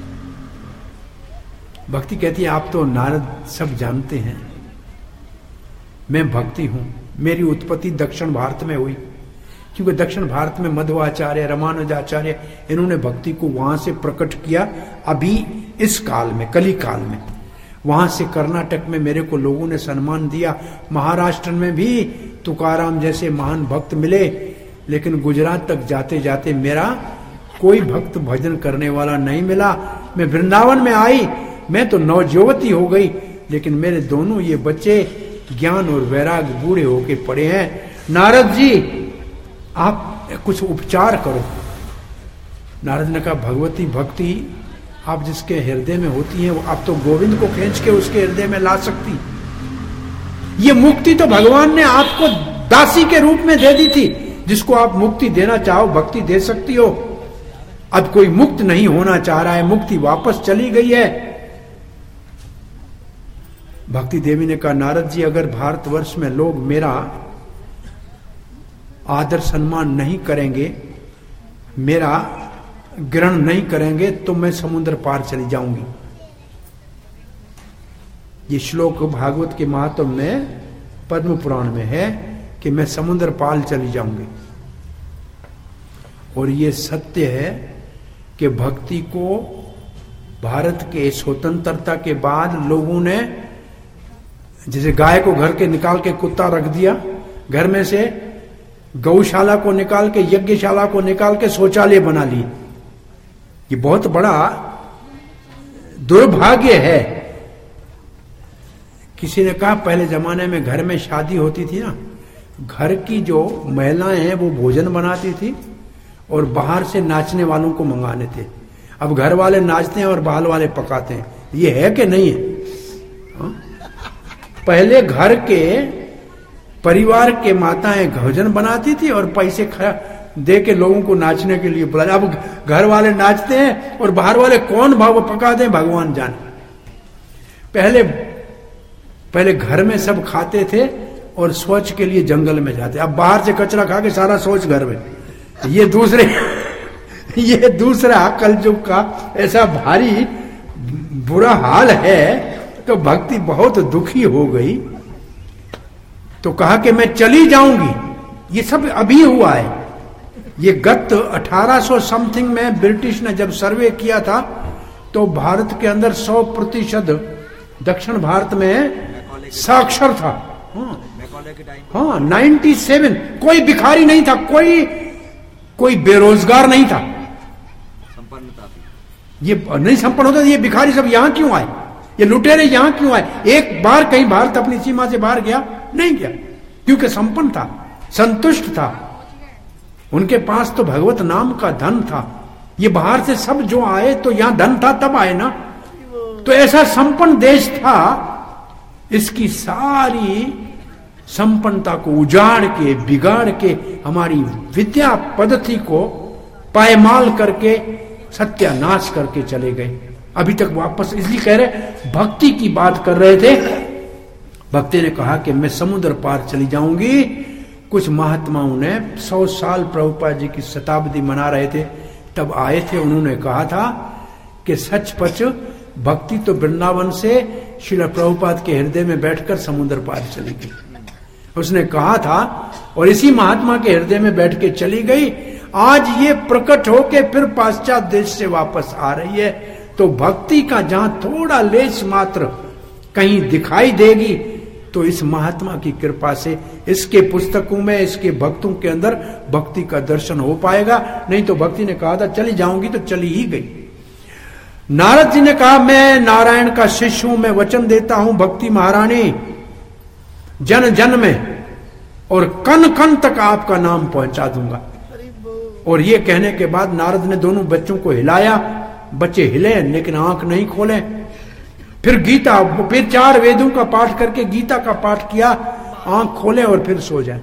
भक्ति कहती है आप तो नारद सब जानते हैं, मैं भक्ति हूं। मेरी उत्पत्ति दक्षिण भारत में हुई, क्योंकि दक्षिण भारत में मध्वाचार्य रामानुजाचार्य इन्होंने भक्ति को वहां से प्रकट किया। अभी इस काल में, कली काल में, वहां से कर्नाटक में मेरे को लोगों ने सम्मान दिया। महाराष्ट्र में भी तुकाराम जैसे महान भक्त मिले, लेकिन गुजरात तक जाते जाते मेरा कोई भक्त भजन करने वाला नहीं मिला। मैं वृंदावन में आई, मैं तो नवज्योवती हो गई, लेकिन मेरे दोनों ये बच्चे ज्ञान और वैराग बूढ़े होके पड़े हैं। नारद जी आप कुछ उपचार करो। नारद ने कहा भगवती भक्ति आप जिसके हृदय में होती है, आप तो गोविंद को खींच के उसके हृदय में ला सकती। ये मुक्ति तो भगवान ने आपको दासी के रूप में दे दी थी। जिसको आप मुक्ति देना चाहो भक्ति दे सकती हो। अब कोई मुक्त नहीं होना चाह रहा है, मुक्ति वापस चली गई है। भक्ति देवी ने कहा नारद जी अगर भारतवर्ष में लोग मेरा आदर सम्मान नहीं करेंगे, मेरा ग्रहण नहीं करेंगे, तो मैं समुद्र पार चली जाऊंगी। ये श्लोक भागवत के महात्म में पद्म पुराण में है कि मैं समुद्र पार चली जाऊंगी। और ये सत्य है कि भक्ति को भारत के स्वतंत्रता के बाद लोगों ने, जैसे गाय को घर के निकाल के कुत्ता रख दिया, घर में से गौशाला को निकाल के यज्ञशाला को निकाल के शौचालय बना लिए। ये बहुत बड़ा दुर्भाग्य है। किसी ने कहा पहले जमाने में घर में शादी होती थी ना, घर की जो महिलाएं हैं वो भोजन बनाती थी और बाहर से नाचने वालों को मंगाने थे। अब घर वाले नाचते हैं और बाहर वाले पकाते हैं। ये है कि नहीं है? हा? पहले घर के परिवार के माताएं भोजन बनाती थी और पैसे दे के लोगों को नाचने के लिए बुलाया। अब घर वाले नाचते हैं और बाहर वाले कौन भाव पकाते हैं भगवान जाने। पहले पहले घर में सब खाते थे और शौच के लिए जंगल में जाते। अब बाहर से कचरा खा के सारा शौच घर में। ये दूसरे ये दूसरा कलयुग का ऐसा भारी बुरा हाल है। तो भक्ति बहुत दुखी हो गई, तो कहा कि मैं चली जाऊंगी। ये सब अभी हुआ है। ये गत अठारह सौ समथिंग में ब्रिटिश ने जब सर्वे किया था तो भारत के अंदर सौ प्रतिशत दक्षिण भारत में साक्षर था। हाँ हाँ नाइन्टी सेवन कोई भिखारी नहीं था, कोई कोई बेरोजगार नहीं था। ये नहीं संपन्न होता। ये भिखारी सब यहां क्यों आए? ये लुटेरे यहां क्यों आए? एक बार कहीं भारत अपनी सीमा से बाहर गया? नहीं गया, क्योंकि संपन्न था, संतुष्ट था। उनके पास तो भगवत नाम का धन था। ये बाहर से सब जो आए तो यहां धन था तब आए ना। तो ऐसा संपन्न देश था, इसकी सारी संपन्नता को उजाड़ के, बिगाड़ के, हमारी विद्या पद्धति को पायमाल करके, सत्यानाश करके चले गए। अभी तक वापस इसलिए कह रहे, भक्ति की बात कर रहे थे। भक्ति ने कहा कि मैं समुद्र पार चली जाऊंगी। कुछ महात्माओं ने सौ साल प्रभुपाद जी की शताब्दी मना रहे थे, तब आए थे। उन्होंने कहा था कि सचपच भक्ति तो वृंदावन से श्रील प्रभुपाद के हृदय में बैठकर समुद्र पार चली गई। उसने कहा था, और इसी महात्मा के हृदय में बैठ के चली गई। आज ये प्रकट होके फिर पाश्चात्य देश से वापस आ रही है। तो भक्ति का जहां थोड़ा लेश मात्र कहीं दिखाई देगी तो इस महात्मा की कृपा से, इसके पुस्तकों में, इसके भक्तों के अंदर भक्ति का दर्शन हो पाएगा। नहीं तो भक्ति ने कहा था चली जाऊंगी, तो चली ही गई। नारद जी ने कहा, मैं नारायण का शिष्य हूं, मैं वचन देता हूं भक्ति महारानी, जन जन में और कन कन तक आपका नाम पहुंचा दूंगा। और ये कहने के बाद नारद ने दोनों बच्चों को हिलाया। बच्चे हिले लेकिन आंख नहीं खोले। फिर गीता, फिर चार वेदों का पाठ करके गीता का पाठ किया, आंख खोले और फिर सो जाए।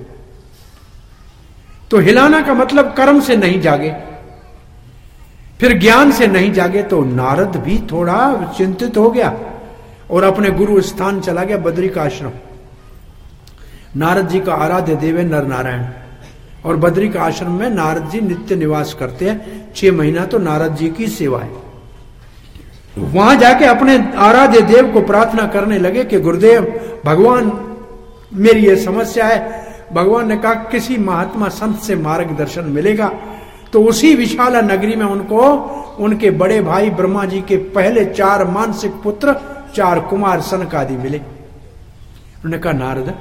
तो हिलाना का मतलब कर्म से नहीं जागे, फिर ज्ञान से नहीं जागे। तो नारद भी थोड़ा चिंतित हो गया और अपने गुरु स्थान चला गया, बद्री का आश्रम। नारद जी का आराध्य देव है नर नारायण, और बद्री का आश्रम में नारद जी नित्य निवास करते हैं। छह महीना तो नारद जी की सेवा है। वहां जाके अपने आराध्य देव को प्रार्थना करने लगे कि गुरुदेव भगवान, मेरी ये समस्या है। भगवान ने कहा किसी महात्मा संत से मार्गदर्शन मिलेगा। तो उसी विशाला नगरी में उनको उनके बड़े भाई ब्रह्मा जी के पहले चार मानसिक पुत्र, चार कुमार सनक आदि मिले। उन्होंने कहा नारद,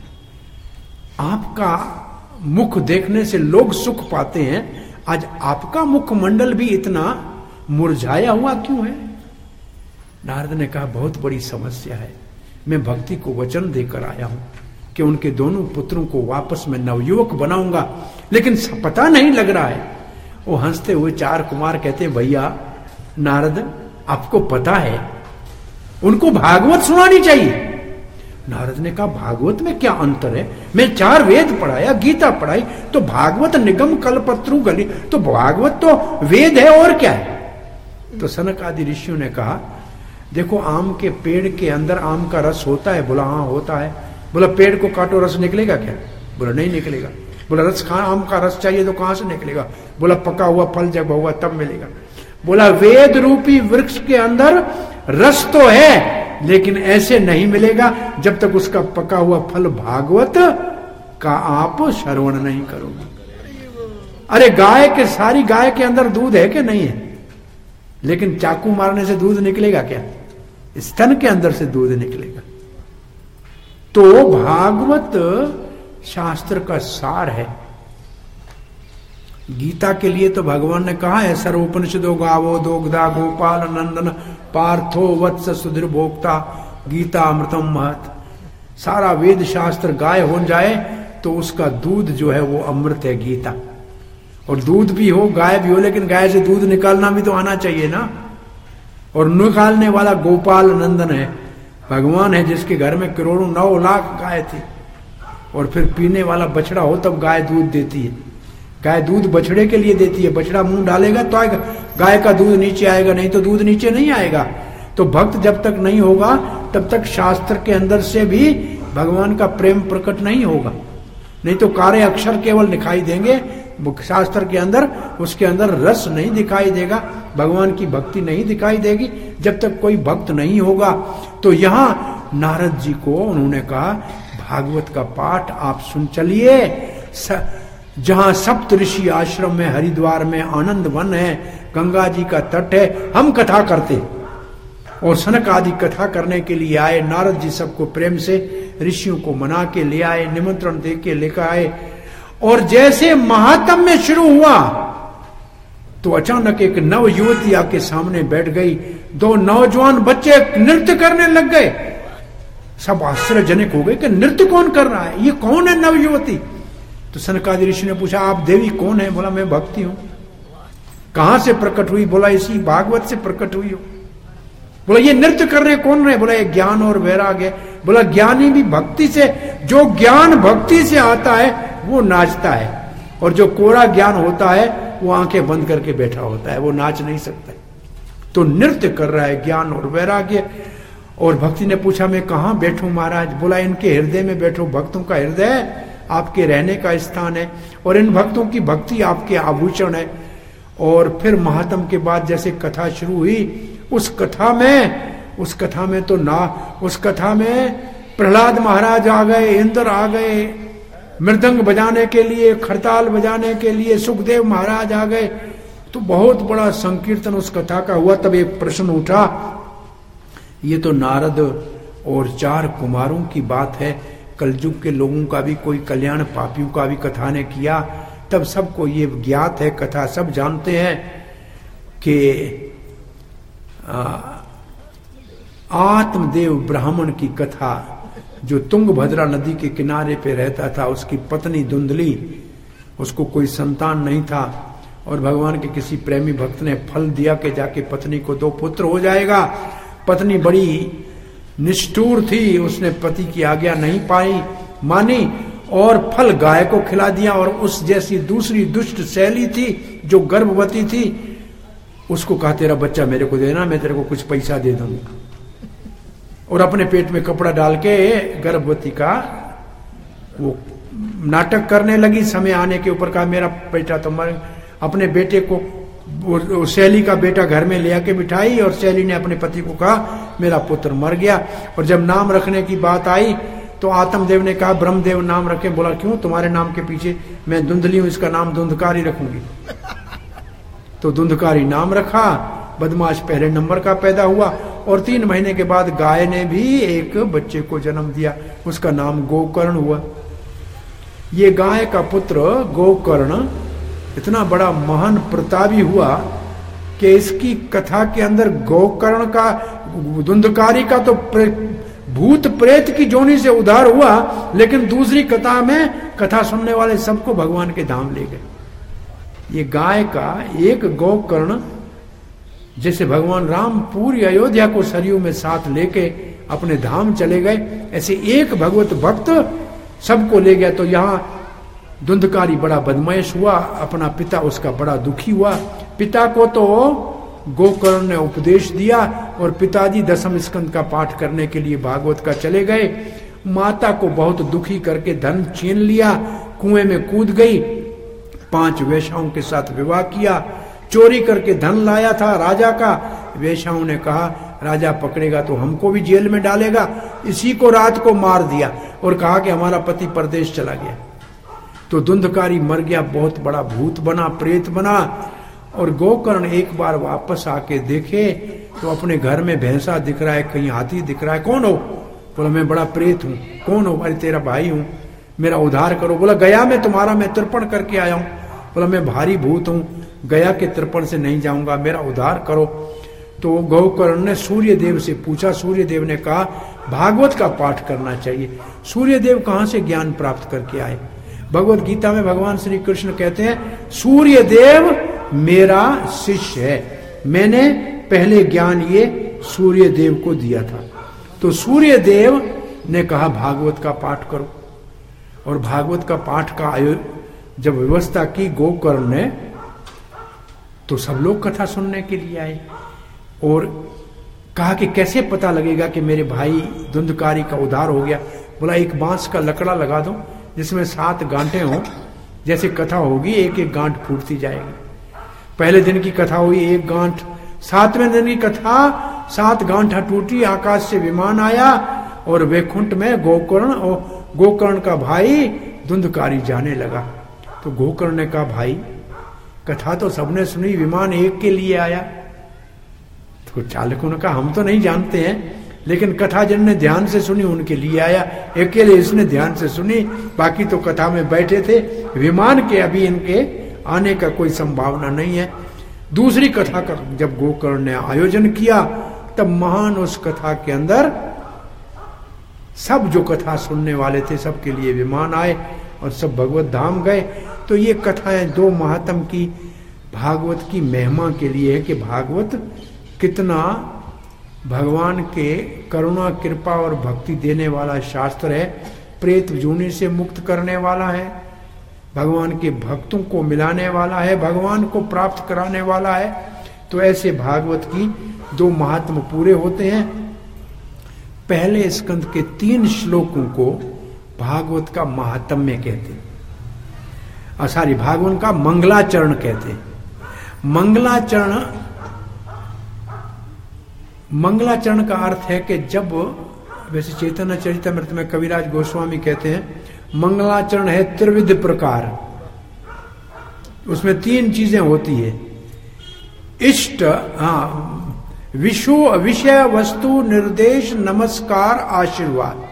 आपका मुख देखने से लोग सुख पाते हैं, आज आपका मुखमंडल भी इतना मुरझाया हुआ क्यों है? नारद ने कहा बहुत बड़ी समस्या है। मैं भक्ति को वचन देकर आया हूं कि उनके दोनों पुत्रों को वापस में नवयुवक बनाऊंगा, लेकिन पता नहीं लग रहा है। वो हंसते हुए चार कुमार कहते, भैया नारद आपको पता है, उनको भागवत सुनानी चाहिए। नारद ने कहा भागवत में क्या अंतर है? मैं चार वेद पढ़ाया, गीता पढ़ाई, तो भागवत निगम कल्पत्रु गली, तो भागवत तो वेद है और क्या है? तो सनक आदि ऋषियों ने कहा देखो, आम के पेड़ के अंदर आम का रस होता है। बोला हाँ होता है। बोला पेड़ को काटो रस निकलेगा क्या? बोला नहीं निकलेगा। बोला रस खा आम का रस चाहिए तो कहां से निकलेगा? बोला पका हुआ फल जब हुआ तब मिलेगा। बोला वेद रूपी वृक्ष के अंदर रस तो है, लेकिन ऐसे नहीं मिलेगा जब तक उसका पका हुआ फल भागवत का आप श्रवण नहीं करोगे। अरे गाय के, सारी गाय के अंदर दूध है कि नहीं है? लेकिन चाकू मारने से दूध निकलेगा क्या? स्तन के अंदर से दूध निकलेगा। तो भागवत शास्त्र का सार है। गीता के लिए तो भगवान ने कहा है, सर्वोपनिषदो गावो दोग्धा गोपाल नंदन पार्थो वत्स सुधीर भोक्ता गीता अमृतम महत। सारा वेद शास्त्र गाय हो जाए तो उसका दूध जो है वो अमृत है, गीता। और दूध भी हो, गाय भी हो, लेकिन गाय से दूध निकालना भी तो आना चाहिए ना। और निकालने वाला गोपाल नंदन है, भगवान है, जिसके घर में करोड़ों नौ लाख गाय थी। और फिर पीने वाला बछड़ा हो तब गाय दूध देती है। गाय दूध बछड़े के लिए देती है, बछड़ा मुंह डालेगा तो आएगा, गाय का दूध नीचे आएगा, नहीं तो दूध नीचे नहीं आएगा। तो भक्त जब तक नहीं होगा तब तक शास्त्र के अंदर से भी भगवान का प्रेम प्रकट नहीं होगा। नहीं तो कार्य अक्षर केवल दिखाई देंगे शास्त्र के अंदर, उसके अंदर रस नहीं दिखाई देगा, भगवान की भक्ति नहीं दिखाई देगी जब तक कोई भक्त नहीं होगा। तो यहां नारद जी को उन्होंने कहा भागवत का पाठ आप सुन चलिए। जहां सप्त ऋषि आश्रम में, हरिद्वार में आनंद वन है, गंगा जी का तट है, हम कथा करते और सनक आदि कथा करने के लिए आए। नारद जी सबको प्रेम से ऋषियों को मना के ले आए, निमंत्रण दे के लेकर आए। और जैसे महात्म्य शुरू हुआ तो अचानक एक नव युवती आके सामने बैठ गई। दो नौजवान बच्चे नृत्य करने लग गए। सब आश्चर्यजनक हो गए कि नृत्य कौन कर रहा है, ये कौन है नव युवती। तो सनकादि ऋषि ने पूछा आप देवी कौन है? बोला मैं भक्ति हूं। कहां से प्रकट हुई? बोला इसी भागवत से प्रकट हुई हो। बोला ये नृत्य कर रहे कौन रहे? बोला ये ज्ञान और वैराग्य। बोला ज्ञानी भी भक्ति से, जो ज्ञान भक्ति से आता है वो नाचता है, और जो कोरा ज्ञान होता है वो आंखें बंद करके बैठा होता है, वो नाच नहीं सकता। तो नृत्य कर रहा है ज्ञान और वैराग्य। और भक्ति ने पूछा मैं कहां बैठूं महाराज? बोला इनके हृदय में बैठो, भक्तों का हृदय आपके रहने का स्थान है, और इन भक्तों की भक्ति आपके आभूषण है। और फिर महात्म के बाद जैसे कथा शुरू हुई, उस कथा में उस कथा में तो ना उस कथा में प्रहलाद महाराज आ गए, इंद्र आ गए मृदंग बजाने के लिए, खरताल बजाने के लिए, सुखदेव महाराज आ गए। तो बहुत बड़ा संकीर्तन उस कथा का हुआ। तब एक प्रश्न उठा, ये तो नारद और चार कुमारों की बात है, कलयुग के लोगों का भी कोई कल्याण, पापियों का भी कथा ने किया। तब सबको ये ज्ञात है, कथा सब जानते हैं कि आत्मदेव ब्राह्मण की कथा, जो तुंगभद्रा नदी के किनारे पे रहता था, उसकी पत्नी धुंधली, उसको कोई संतान नहीं था, और भगवान के किसी प्रेमी भक्त ने फल दिया कि जाके पत्नी को दो पुत्र हो जाएगा। पत्नी बड़ी निष्ठुर थी, उसने पति की आज्ञा नहीं पाई मानी और फल गाय को खिला दिया। और उस जैसी दूसरी दुष्ट शैली थी जो गर्भवती थी, उसको कहा तेरा बच्चा मेरे को देना, मैं तेरे को कुछ पैसा दे दूंगा। और अपने पेट में कपड़ा डाल के गर्भवती का वो नाटक करने लगी। समय आने के ऊपर कहा मेरा बेटा तो मर। अपने बेटे को शैली का बेटा घर में ले आके बिठाई, और शैली ने अपने पति को कहा मेरा पुत्र मर गया। और जब नाम रखने की बात आई तो आत्मदेव ने कहा ब्रह्मदेव नाम रखे। बोला क्यों? तुम्हारे नाम के पीछे मैं धुंधली हूं, इसका नाम धुंधकारी रखूंगी। तो धुंधकारी नाम रखा। बदमाश पहले नंबर का पैदा हुआ, और तीन महीने के बाद गाय ने भी एक बच्चे को जन्म दिया, उसका नाम गोकर्ण हुआ। ये गाय का पुत्र गोकर्ण इतना बड़ा महान प्रतापी हुआ कि इसकी कथा के अंदर गोकर्ण का, धुंधकारी का तो प्रे, भूत प्रेत की जोनी से उद्धार हुआ, लेकिन दूसरी कथा में कथा सुनने वाले सबको भगवान के धाम ले गए। ये गाय का एक गोकर्ण, जैसे भगवान राम पूरी अयोध्या को सरयू में साथ लेके अपने धाम चले गए, ऐसे एक भगवत भक्त सबको ले गया। तो यहाँ धुंधकारी बड़ा बदमाश हुआ, अपना पिता उसका बड़ा दुखी हुआ। पिता को तो गोकर्ण ने उपदेश दिया, और पिताजी दसम स्कंद का पाठ करने के लिए भागवत का चले गए। माता को बहुत दुखी करके धन छीन लिया, कुएं में कूद गई, पांच वेश्याओं के साथ विवाह किया, चोरी करके धन लाया था राजा का। वेश्याओं ने कहा राजा पकड़ेगा तो हमको भी जेल में डालेगा। इसी को रात को मार दिया और कहा कि हमारा पति परदेश चला गया। तो धुंधकारी मर गया, बहुत बड़ा भूत बना, प्रेत बना। और गोकर्ण एक बार वापस आके देखे तो अपने घर में भैंसा दिख रहा है, कहीं हाथी दिख रहा है। कौन हो? बोला मैं बड़ा प्रेत हूँ। कौन हो? अरे तेरा भाई हूँ, मेरा उद्धार करो। बोला गया मैं तुम्हारा मैं तर्पण करके आया हूँ। बोला मैं भारी भूत हूँ, गया के तर्पण से नहीं जाऊंगा, मेरा उद्धार करो। तो गोकर्ण ने सूर्य देव से पूछा। सूर्य देव ने कहा भागवत का पाठ करना चाहिए। सूर्य देव कहां से ज्ञान प्राप्त करके आए? भगवत गीता में भगवान श्री कृष्ण कहते हैं सूर्य देव मेरा शिष्य है, मैंने पहले ज्ञान ये सूर्य देव को दिया था। तो सूर्य देव ने कहा भागवत का पाठ करो। और भागवत का पाठ का जब व्यवस्था की गोकर्ण ने, तो सब लोग कथा सुनने के लिए आए। और कहा कि कैसे पता लगेगा कि मेरे भाई धुंधकारी का उद्धार हो गया? बोला एक बांस का लकड़ा लगा दो जिसमें सात गांठें हों, जैसे कथा होगी एक एक गांठ फूटती जाएगी। पहले दिन की कथा हुई एक गांठ, सातवें दिन की कथा सात गांठा टूटी, आकाश से विमान आया और वैकुंठ में गोकर्ण और गोकर्ण का भाई धुंधकारी जाने लगा। तो गोकर्ण ने कहा भाई कथा तो सबने सुनी, विमान एक के लिए आया। तो चालकों ने कहा हम तो नहीं जानते हैं, लेकिन कथा जिनने ध्यान से सुनी उनके लिए आया, अकेले इसने ध्यान से सुनी, बाकी तो कथा में बैठे थे, विमान के अभी इनके आने का कोई संभावना नहीं है। दूसरी कथा का जब गोकर्ण ने आयोजन किया तब महान उस कथा के अंदर सब जो कथा सुनने वाले थे सबके लिए विमान आए और सब भगवत धाम गए। तो ये कथाएं दो महात्म की भागवत की महिमा के लिए है कि भागवत कितना भगवान के करुणा कृपा और भक्ति देने वाला शास्त्र है, प्रेत जूनी से मुक्त करने वाला है, भगवान के भक्तों को मिलाने वाला है, भगवान को प्राप्त कराने वाला है। तो ऐसे भागवत की दो महात्म पूरे होते हैं। पहले स्कंद के तीन श्लोकों को भागवत का महात्म्य कहते हैं, सॉरी भागवत का मंगलाचरण कहते हैं। मंगलाचरण मंगलाचरण का अर्थ है कि जब, वैसे चैतन्य चरितमृत में कविराज गोस्वामी कहते हैं मंगलाचरण है त्रिविध प्रकार, उसमें तीन चीजें होती है, इष्ट, हाँ, विषो विषय वस्तु निर्देश नमस्कार आशीर्वाद।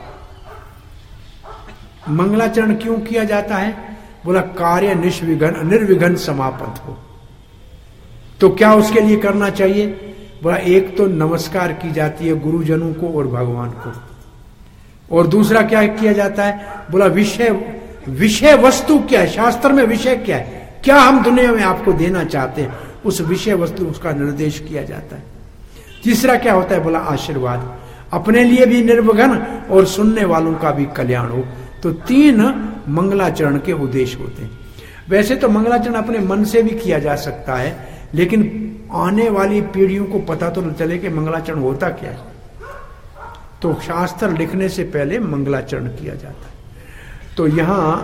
मंगलाचरण क्यों किया जाता है? बोला कार्य निष्विघ्न निर्विघ्न समापन हो। तो क्या उसके लिए करना चाहिए? बोला एक तो नमस्कार की जाती है गुरुजनों को और भगवान को, और दूसरा क्या किया जाता है? बोला विषय विषय वस्तु क्या है, शास्त्र में विषय क्या है, क्या हम दुनिया में आपको देना चाहते हैं, उस विषय वस्तु उसका निर्देश किया जाता है। तीसरा क्या होता है? बोला आशीर्वाद, अपने लिए भी निर्विघ्न और सुनने वालों का भी कल्याण हो। तो तीन मंगलाचरण के उद्देश्य होते हैं। वैसे तो मंगलाचरण अपने मन से भी किया जा सकता है, लेकिन आने वाली पीढ़ियों को पता तो न चले कि मंगलाचरण होता क्या है, तो शास्त्र लिखने से पहले मंगलाचरण किया जाता है। तो यहां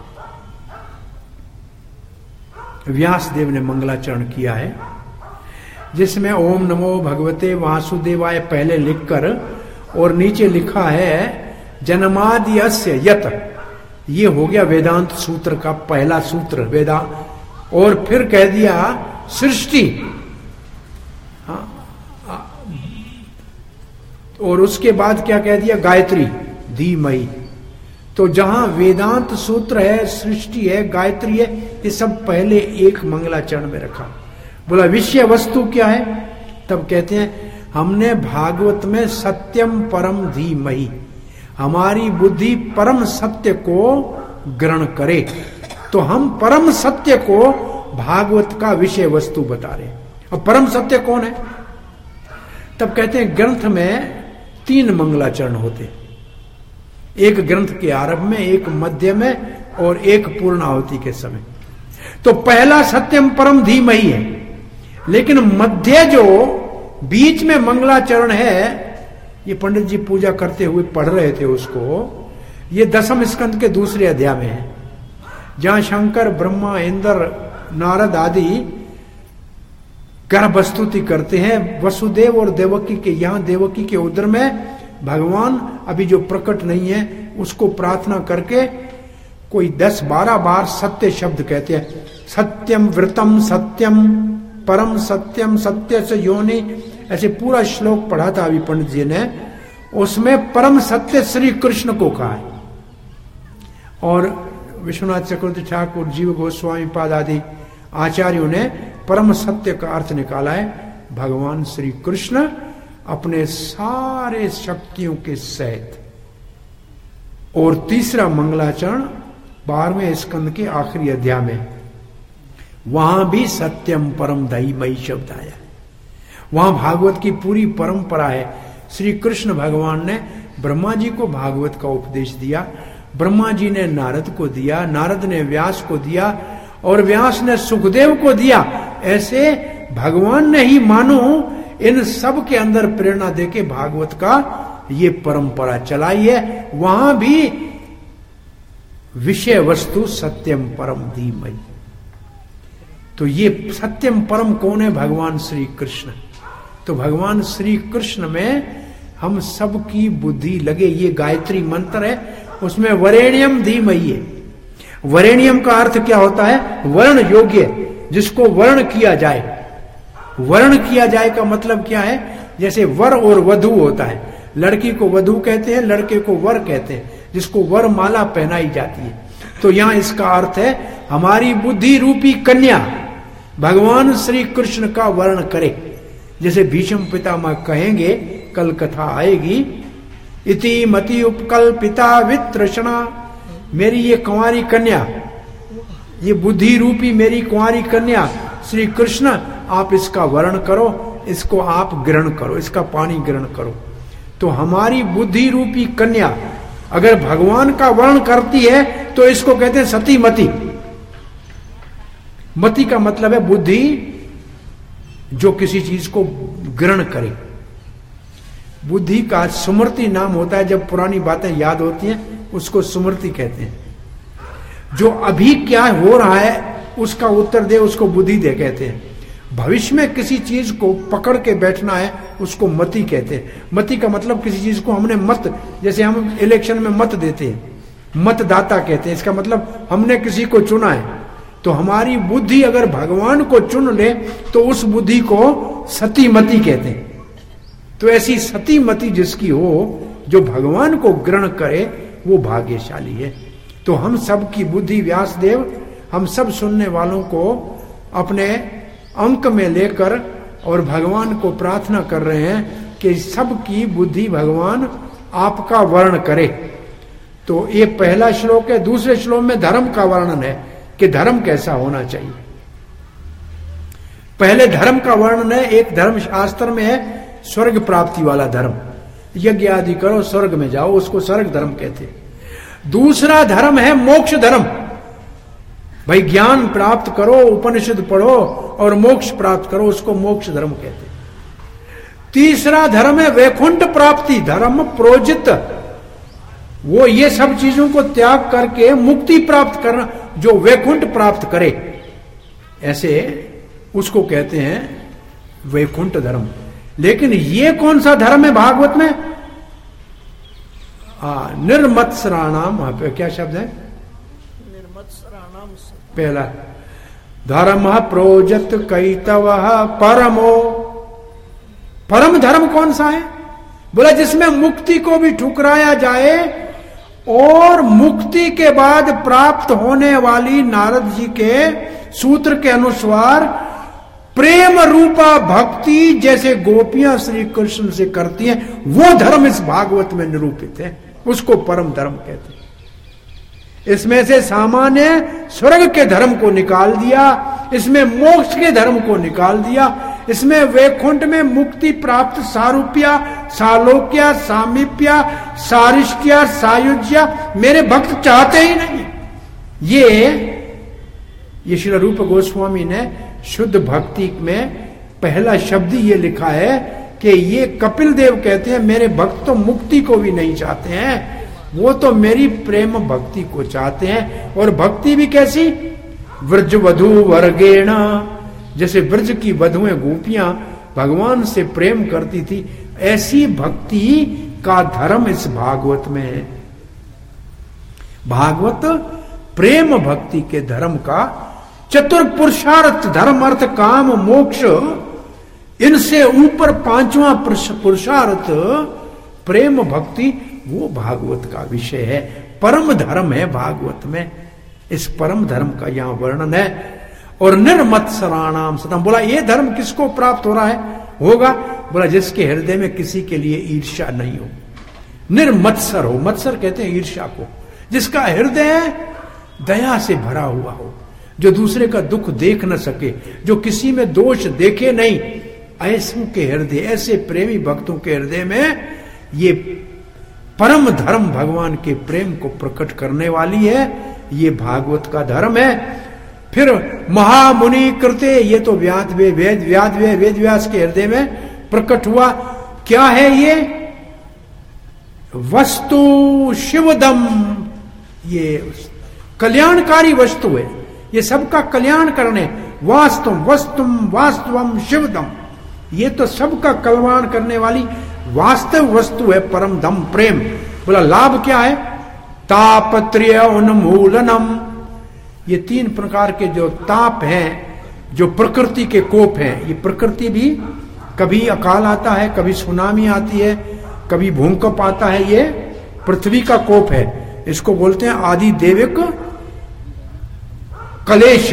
व्यासदेव ने मंगलाचरण किया है, जिसमें ओम नमो भगवते वासुदेवाय पहले लिखकर और नीचे लिखा है जन्मादि अस्य यत, ये हो गया वेदांत सूत्र का पहला सूत्र वेदांत, और फिर कह दिया सृष्टि, और उसके बाद क्या कह दिया? गायत्री धीमहि। तो जहां वेदांत सूत्र है, सृष्टि है, गायत्री है, ये सब पहले एक मंगलाचरण में रखा। बोला विषय वस्तु क्या है? तब कहते हैं हमने भागवत में सत्यम परम धीमहि, हमारी बुद्धि परम सत्य को ग्रहण करे, तो हम परम सत्य को भागवत का विषय वस्तु बता रहे। और परम सत्य कौन है? तब कहते हैं ग्रंथ में तीन मंगलाचरण होते, एक ग्रंथ के आरंभ में, एक मध्य में और एक पूर्णाहुति के समय। तो पहला सत्यम परम धीमहि है, लेकिन मध्य जो बीच में मंगलाचरण है, ये पंडित जी पूजा करते हुए पढ़ रहे थे उसको, ये दसम स्कंद के दूसरे अध्याय में है, जहां शंकर ब्रह्मा इंद्र नारद आदि गर्भ स्तुति करते हैं वसुदेव और देवकी के। यहां देवकी के उदर में भगवान अभी जो प्रकट नहीं है उसको प्रार्थना करके कोई दस बारह बार सत्य शब्द कहते हैं, सत्यम वृतम सत्यम परम सत्यम सत्य से योनि, ऐसे पूरा श्लोक पढ़ा था अभी पंडित जी ने, उसमें परम सत्य श्री कृष्ण को कहा है। और विश्वनाथ चक्रवर्ती ठाकुर, जीव गोस्वामी पाद आदि आचार्यों ने परम सत्य का अर्थ निकाला है भगवान श्री कृष्ण अपने सारे शक्तियों के सहित। और तीसरा मंगलाचरण बारहवें स्कंद के आखिरी अध्याय में, वहां भी सत्यम परम धीमहि शब्द आया। वहां भागवत की पूरी परंपरा है। श्री कृष्ण भगवान ने ब्रह्मा जी को भागवत का उपदेश दिया, ब्रह्मा जी ने नारद को दिया, नारद ने व्यास को दिया, और व्यास ने सुखदेव को दिया। ऐसे भगवान ने ही मानो इन सब के अंदर प्रेरणा देके भागवत का ये परंपरा चलाई है। वहां भी विषय वस्तु सत्यम परम धीमहि। तो ये सत्यम परम कौन है? भगवान श्री कृष्ण। तो भगवान श्री कृष्ण में हम सब की बुद्धि लगे। ये गायत्री मंत्र है, उसमें वरेण्यम धीमहि है। वरेण्यम का अर्थ क्या होता है? वर्ण योग्य, जिसको वर्ण किया जाए। वर्ण किया जाए का मतलब क्या है? जैसे वर और वधु होता है, लड़की को वधु कहते हैं, लड़के को वर कहते हैं, जिसको वर माला पहनाई जाती है। तो यहां इसका अर्थ है हमारी बुद्धि रूपी कन्या भगवान श्री कृष्ण का वर्ण करे। जैसे भीष्म पितामह कहेंगे, कल कथा आएगी, इति मति उपकल्पिता वित्रषणा, मेरी ये कुंवारी कन्या, ये बुद्धि रूपी मेरी कुंवारी कन्या श्री कृष्ण, आप इसका वर्ण करो, इसको आप ग्रहण करो, इसका पानी ग्रहण करो। तो हमारी बुद्धि रूपी कन्या अगर भगवान का वर्ण करती है तो इसको कहते हैं सती मति। मति का मतलब है बुद्धि जो किसी चीज को ग्रहण करे। बुद्धि का स्मृति नाम होता है, जब पुरानी बातें याद होती हैं उसको स्मृति कहते हैं। जो अभी क्या हो रहा है उसका उत्तर दे, उसको बुद्धि दे कहते हैं। भविष्य में किसी चीज को पकड़ के बैठना है उसको मति कहते हैं। मति का मतलब किसी चीज को हमने मत, जैसे हम इलेक्शन में मत देते हैं, मतदाता कहते हैं, इसका मतलब हमने किसी को चुना है। तो हमारी बुद्धि अगर भगवान को चुन ले तो उस बुद्धि को सती मति कहते हैं। तो ऐसी सती मति जिसकी हो, जो भगवान को ग्रहण करे, वो भाग्यशाली है। तो हम सब की बुद्धि व्यासदेव हम सब सुनने वालों को अपने अंक में लेकर और भगवान को प्रार्थना कर रहे हैं कि सबकी बुद्धि भगवान आपका वर्ण करे। तो ये पहला श्लोक है। दूसरे श्लोक में धर्म का वर्णन है कि धर्म कैसा होना चाहिए। पहले धर्म का वर्णन है, एक धर्म शास्त्र में है स्वर्ग प्राप्ति वाला धर्म, यज्ञ आदि करो स्वर्ग में जाओ, उसको स्वर्ग धर्म कहते हैं। दूसरा धर्म है मोक्ष धर्म, भाई ज्ञान प्राप्त करो, उपनिषद पढ़ो और मोक्ष प्राप्त करो, उसको मोक्ष धर्म कहते हैं। तीसरा धर्म है वैकुंठ प्राप्ति धर्म प्रोजित, वो ये सब चीजों को त्याग करके मुक्ति प्राप्त करना, जो वैकुंठ प्राप्त करे, ऐसे उसको कहते हैं वैकुंठ धर्म। लेकिन ये कौन सा धर्म है भागवत में? आ, निर्मत्सराणाम, क्या शब्द है? निर्मत्सराणाम पहला धर्म प्रोजत कैतव परमो। परम धर्म कौन सा है? बोला जिसमें मुक्ति को भी ठुकराया जाए और मुक्ति के बाद प्राप्त होने वाली नारद जी के सूत्र के अनुसार प्रेम रूपा भक्ति जैसे गोपियां श्री कृष्ण से करती हैं, वो धर्म इस भागवत में निरूपित है, उसको परम धर्म कहते हैं। इसमें से सामान्य स्वर्ग के धर्म को निकाल दिया, इसमें मोक्ष के धर्म को निकाल दिया, इसमें वैकुंठ में मुक्ति प्राप्त सारूप्या, सालोक्या, सामीप्या, सारिष्ट्या, सायुज्या मेरे भक्त चाहते ही नहीं। ये ये श्री रूप गोस्वामी ने शुद्ध भक्ति में पहला शब्द ये लिखा है कि ये कपिल देव कहते हैं मेरे भक्त तो मुक्ति को भी नहीं चाहते हैं, वो तो मेरी प्रेम भक्ति को चाहते हैं। और भक्ति भी कैसी? व्रज वधु वर्गेण, जैसे ब्रज की वधुएं गोपियां भगवान से प्रेम करती थी, ऐसी भक्ति का धर्म इस भागवत में है। भागवत प्रेम भक्ति के धर्म का चतुर्पुरुषार्थ, धर्म अर्थ काम मोक्ष, इनसे ऊपर पांचवा पुरुषार्थ प्रेम भक्ति, वो भागवत का विषय है, परम धर्म है भागवत में। इस परम धर्म का यहां वर्णन है। और निर्मत्सराणाम सतम, बोला ये धर्म किसको प्राप्त हो रहा है? होगा, बोला जिसके हृदय में किसी के लिए ईर्ष्या नहीं हो, निर्मत्सर हो, मत्सर कहते हैं ईर्ष्या को, जिसका हृदय दया से भरा हुआ हो, जो दूसरे का दुख देख न सके, जो किसी में दोष देखे नहीं, ऐसों के हृदय, ऐसे प्रेमी भक्तों के हृदय में ये परम धर्म भगवान के प्रेम को प्रकट करने वाली है, ये भागवत का धर्म है। फिर महामुनि कृते, ये तो व्याद वे वेद व्याद वे वेद व्यास के हृदय में प्रकट हुआ। क्या है ये? वस्तु शिवदम, ये कल्याणकारी वस्तु है, ये सबका कल्याण करने। वास्तु वस्तुम वास्तवम शिवदम, ये तो सबका कल्याण करने वाली वास्तव वस्तु है। परम धम प्रेम, बोला लाभ क्या है? तापत्र्य उन्मूलनम, ये तीन प्रकार के जो ताप हैं, जो प्रकृति के कोप हैं, ये प्रकृति भी कभी अकाल आता है, कभी सुनामी आती है, कभी भूकंप आता है, ये पृथ्वी का कोप है। इसको बोलते हैं आदि देविक कलेश।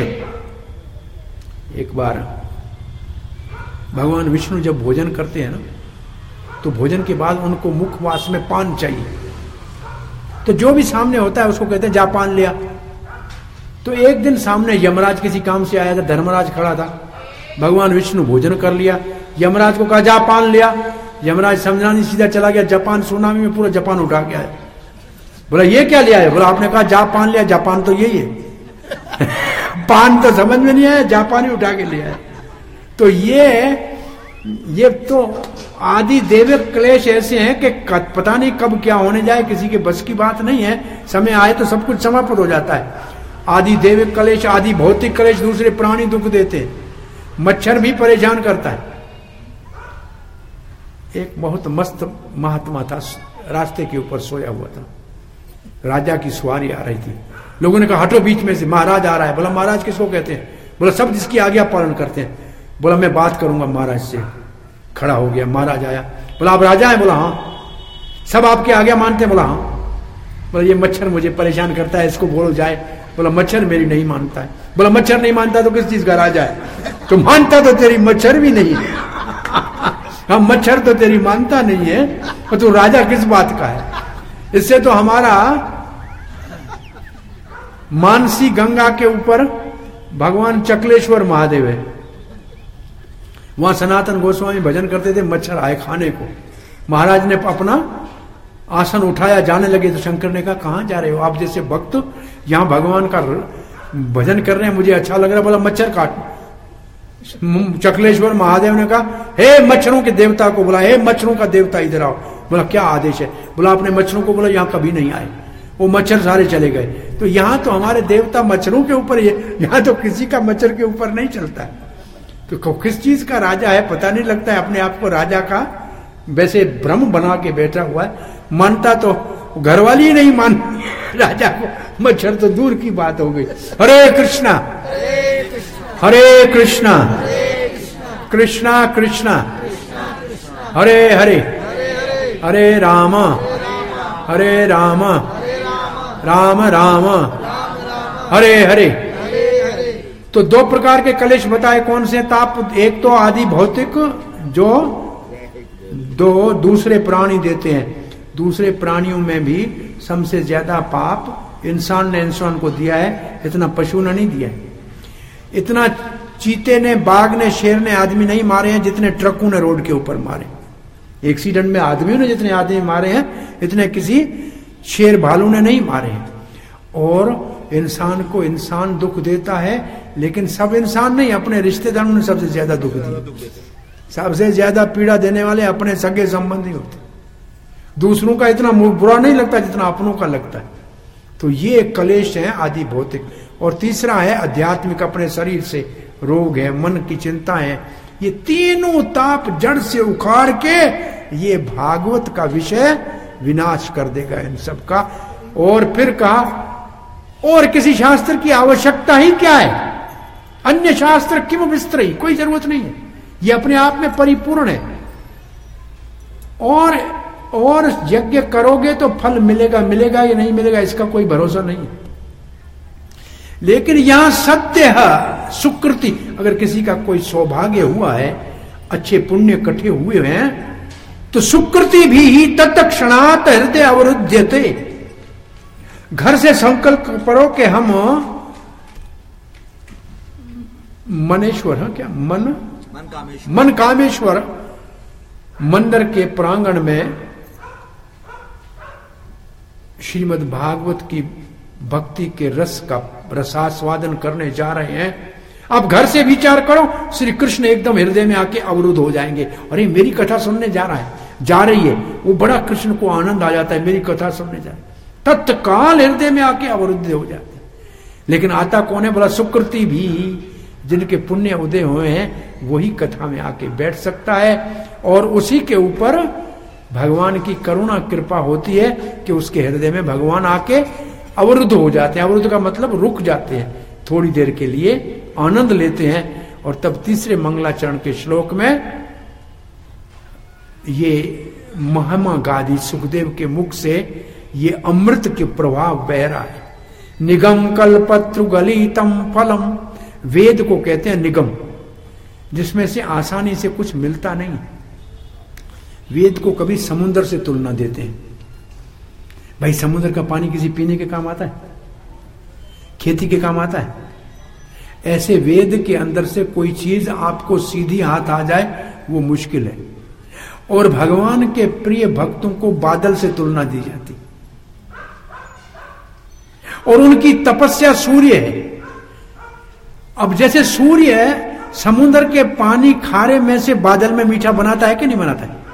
एक बार भगवान विष्णु जब भोजन करते हैं ना, तो भोजन के बाद उनको मुखवास में पान चाहिए। तो जो भी सामने होता है उसको कहते हैं जा पान लिया। तो एक दिन सामने यमराज किसी काम से आया था, धर्मराज खड़ा था, भगवान विष्णु भोजन कर लिया, यमराज को कहा जा पान लिया। यमराज समझा नहीं, सीधा चला गया जापान, सुनामी में पूरा जापान उठा के आया। बोला ये क्या लिया है? बोला आपने कहा जापान लिया, जापान तो यही है पान तो समझ में नहीं आया, जापान ही उठा के लिया है। तो ये ये तो आदि देविक क्लेश ऐसे हैं कि पता नहीं कब क्या होने जाए, किसी के बस की बात नहीं है। समय आए तो सब कुछ समाप्त हो जाता है। आदि देविक क्लेश, आदि भौतिक क्लेश, दूसरे प्राणी दुख देते हैं, मच्छर भी परेशान करता है। एक बहुत मस्त महात्मा था, रास्ते के ऊपर सोया हुआ था, राजा की सवारी आ रही थी। लोगों ने कहा हटो बीच में से, महाराज आ रहा है। बोला महाराज किसको कहते हैं? बोला सब जिसकी आज्ञा पालन करते हैं। बोला मैं बात करूंगा महाराज से। खड़ा हो गया, महाराज आया। बोला आप राजा हैं? बोला हाँ। सब आपकी आज्ञा मानते हैं? बोला हाँ। बोला ये मच्छर मुझे परेशान करता है, इसको बोलो जाए। बोला मच्छर मेरी नहीं मानता है। बोला मच्छर नहीं मानता तो किस चीज का राजा है? तो मानता तो तेरी मच्छर भी नहीं है हम मच्छर तो तेरी मानता नहीं है, और तू राजा किस बात का है? इससे तो हमारा मानसी गंगा के ऊपर भगवान चकलेश्वर महादेव है, वहां सनातन गोस्वामी भजन करते थे, मच्छर आए खाने को। महाराज ने अपना आसन उठाया, जाने लगे तो शंकर ने कहा कहां जा रहे हो? आप जैसे भक्त यहां भगवान का भजन कर रहे हैं, मुझे अच्छा लग रहा है। बोला मच्छर काट। चकलेश्वर महादेव ने कहा हे मच्छरों के देवता को बुला, हे मच्छरों का देवता इधर आओ। बोला क्या आदेश है? बोला अपने मच्छरों को बोला यहां कभी नहीं आए। वो मच्छर सारे चले गए। तो यहां तो हमारे देवता मच्छरों के ऊपर, यहां तो किसी का मच्छर के ऊपर नहीं चलता है। तो किस चीज का राजा है पता नहीं लगता है, अपने आप को राजा का वैसे भ्रम बना के बैठा हुआ है। मानता तो घरवाली ही नहीं मान राजा को, मच्छर तो दूर की बात हो गई। हरे कृष्णा हरे कृष्णा कृष्णा कृष्णा हरे हरे हरे राम हरे राम राम राम हरे हरे। तो दो प्रकार के कलेश बताए, कौन से ताप? एक तो आदि भौतिक जो दो दूसरे प्राणी देते हैं। दूसरे प्राणियों में भी सबसे ज्यादा पाप इंसान ने इंसान को दिया है, इतना पशु ने नहीं दिया है। इतना चीते ने, बाघ ने, शेर ने आदमी नहीं मारे हैं जितने ट्रकों ने रोड के ऊपर मारे। एक्सीडेंट में आदमियों ने जितने आदमी मारे हैं इतने किसी शेर भालू ने नहीं मारे हैं। और इंसान को इंसान दुख देता है, लेकिन सब इंसान नहीं, अपने रिश्तेदारों ने सबसे ज्यादा दुख दिया। सबसे ज्यादा पीड़ा देने वाले अपने सगे संबंधी होते, दूसरों का इतना बुरा नहीं लगता जितना अपनों का लगता है। तो ये कलेश है आदि भौतिक। और तीसरा है आध्यात्मिक, अपने शरीर से रोग है, मन की चिंता है। ये तीनों ताप जड़ से उखाड़ के ये भागवत का विषय विनाश कर देगा इन सब का। और फिर कहा और किसी शास्त्र की आवश्यकता ही क्या है? अन्य शास्त्र किम विस्तृत, कोई जरूरत नहीं है, ये अपने आप में परिपूर्ण है। और और यज्ञ करोगे तो फल मिलेगा, मिलेगा या नहीं मिलेगा इसका कोई भरोसा नहीं है। लेकिन यहां सत्य है सुकृति, अगर किसी का कोई सौभाग्य हुआ है, अच्छे पुण्य इकट्ठे हुए हैं, तो सुकृति भी ही तत्क्षणात हृदय अवरुध्यते। घर से संकल्प करो कि हम मनेश्वर है क्या मन मन कामेश्वर, मन कामेश्वर मंदिर के प्रांगण में श्रीमद् भागवत की भक्ति के रस का रसास्वादन करने जा रहे हैं। अब घर से विचार करो, श्री कृष्ण एकदम हृदय में आके अवरुद्ध हो जाएंगे, अरे मेरी कथा सुनने जा रहा है, जा रही है, वो बड़ा कृष्ण को आनंद आ जाता है, मेरी कथा सुनने जा, तत्काल हृदय में आके अवरुद्ध हो जाते हैं। लेकिन आता कौन है? बोला सुकृति भी, जिनके पुण्य उदय हुए हैं वही कथा में आके बैठ सकता है, और उसी के ऊपर भगवान की करुणा कृपा होती है कि उसके हृदय में भगवान आके अवरुद्ध हो जाते हैं। अवरुद्ध का मतलब रुक जाते हैं, थोड़ी देर के लिए आनंद लेते हैं। और तब तीसरे मंगलाचरण के श्लोक में ये महिमा गादी सुखदेव के मुख से ये अमृत के प्रभाव बह रहा है। निगम कल्पत्रु गलितम फलम, वेद को कहते हैं निगम, जिसमें से आसानी से कुछ मिलता नहीं। वेद को कभी समुद्र से तुलना देते हैं, भाई समुद्र का पानी किसी पीने के काम आता है, खेती के काम आता है। ऐसे वेद के अंदर से कोई चीज आपको सीधी हाथ आ जाए वो मुश्किल है। और भगवान के प्रिय भक्तों को बादल से तुलना दी जाती, और उनकी तपस्या सूर्य है। अब जैसे सूर्य समुद्र के पानी खारे में से बादल में मीठा बनाता है कि नहीं बनाता है,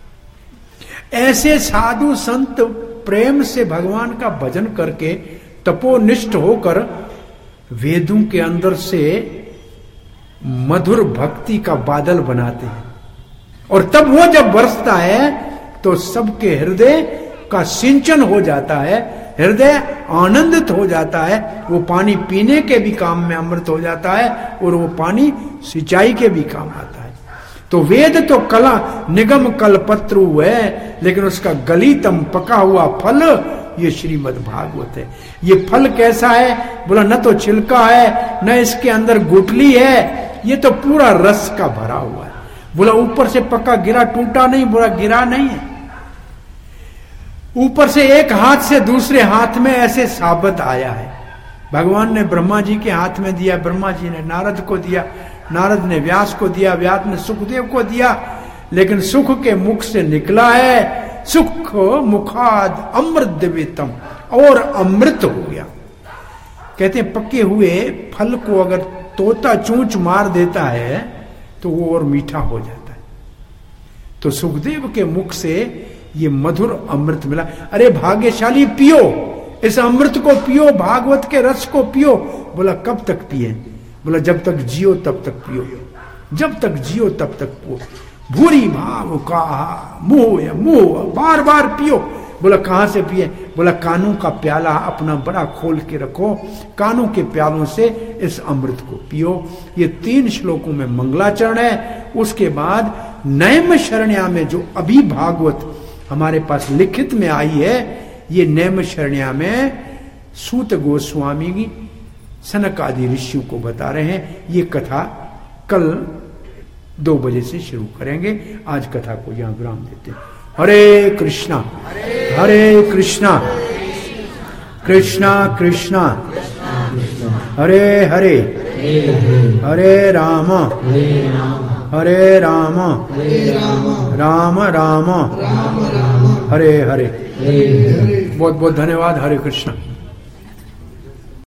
ऐसे साधु संत प्रेम से भगवान का भजन करके तपोनिष्ठ होकर वेदों के अंदर से मधुर भक्ति का बादल बनाते हैं। और तब वो जब बरसता है तो सबके हृदय का सिंचन हो जाता है, हृदय आनंदित हो जाता है। वो पानी पीने के भी काम में अमृत हो जाता है, और वो पानी सिंचाई के भी काम आता है। तो वेद तो कला निगम कल्पत्रु है, लेकिन उसका गलितम पका हुआ फल ये श्रीमद् भागवत है। ये फल कैसा है? बोला न तो छिलका है, न इसके अंदर गुठली है, ये तो पूरा रस का भरा हुआ है। बोला ऊपर से पक्का गिरा, टूटा नहीं, बोला गिरा नहीं है, ऊपर से एक हाथ से दूसरे हाथ में ऐसे साबत आया है। भगवान ने ब्रह्मा जी के हाथ में दिया, ब्रह्मा जी ने नारद को दिया, नारद ने व्यास को दिया, व्यास ने सुखदेव को दिया। लेकिन सुख के मुख से निकला है, सुख मुखाद अमृत दिव्यतम, और अमृत हो गया। कहते हैं पके हुए फल को अगर तोता चूंच मार देता है तो वो और मीठा हो जाता है। तो सुखदेव के मुख से ये मधुर अमृत मिला। अरे भाग्यशाली, पियो इस अमृत को, पियो भागवत के रस को पियो। बोला कब तक पिए? बोला जब तक जियो तब तक पियो, जब तक जियो तब तक पियो। भूरी भाव का मुंह मुंह बार बार पियो। बोला कहां से पिए? बोला कानों का प्याला अपना बड़ा खोल के रखो, कानों के प्यालों से इस अमृत को पियो। ये तीन श्लोकों में मंगलाचरण है। उसके बाद नैम शरण्या में जो अभी भागवत हमारे पास लिखित में आई है, ये नैम शरण्या में सूत गोस्वामी सनक आदि ऋषियों को बता रहे हैं। ये कथा कल दो बजे से शुरू करेंगे। आज कथा को यहां विराम देते हैं। हरे कृष्णा हरे कृष्णा कृष्णा कृष्णा हरे हरे हरे राम हरे राम राम राम हरे हरे। बहुत बहुत धन्यवाद। हरे कृष्णा।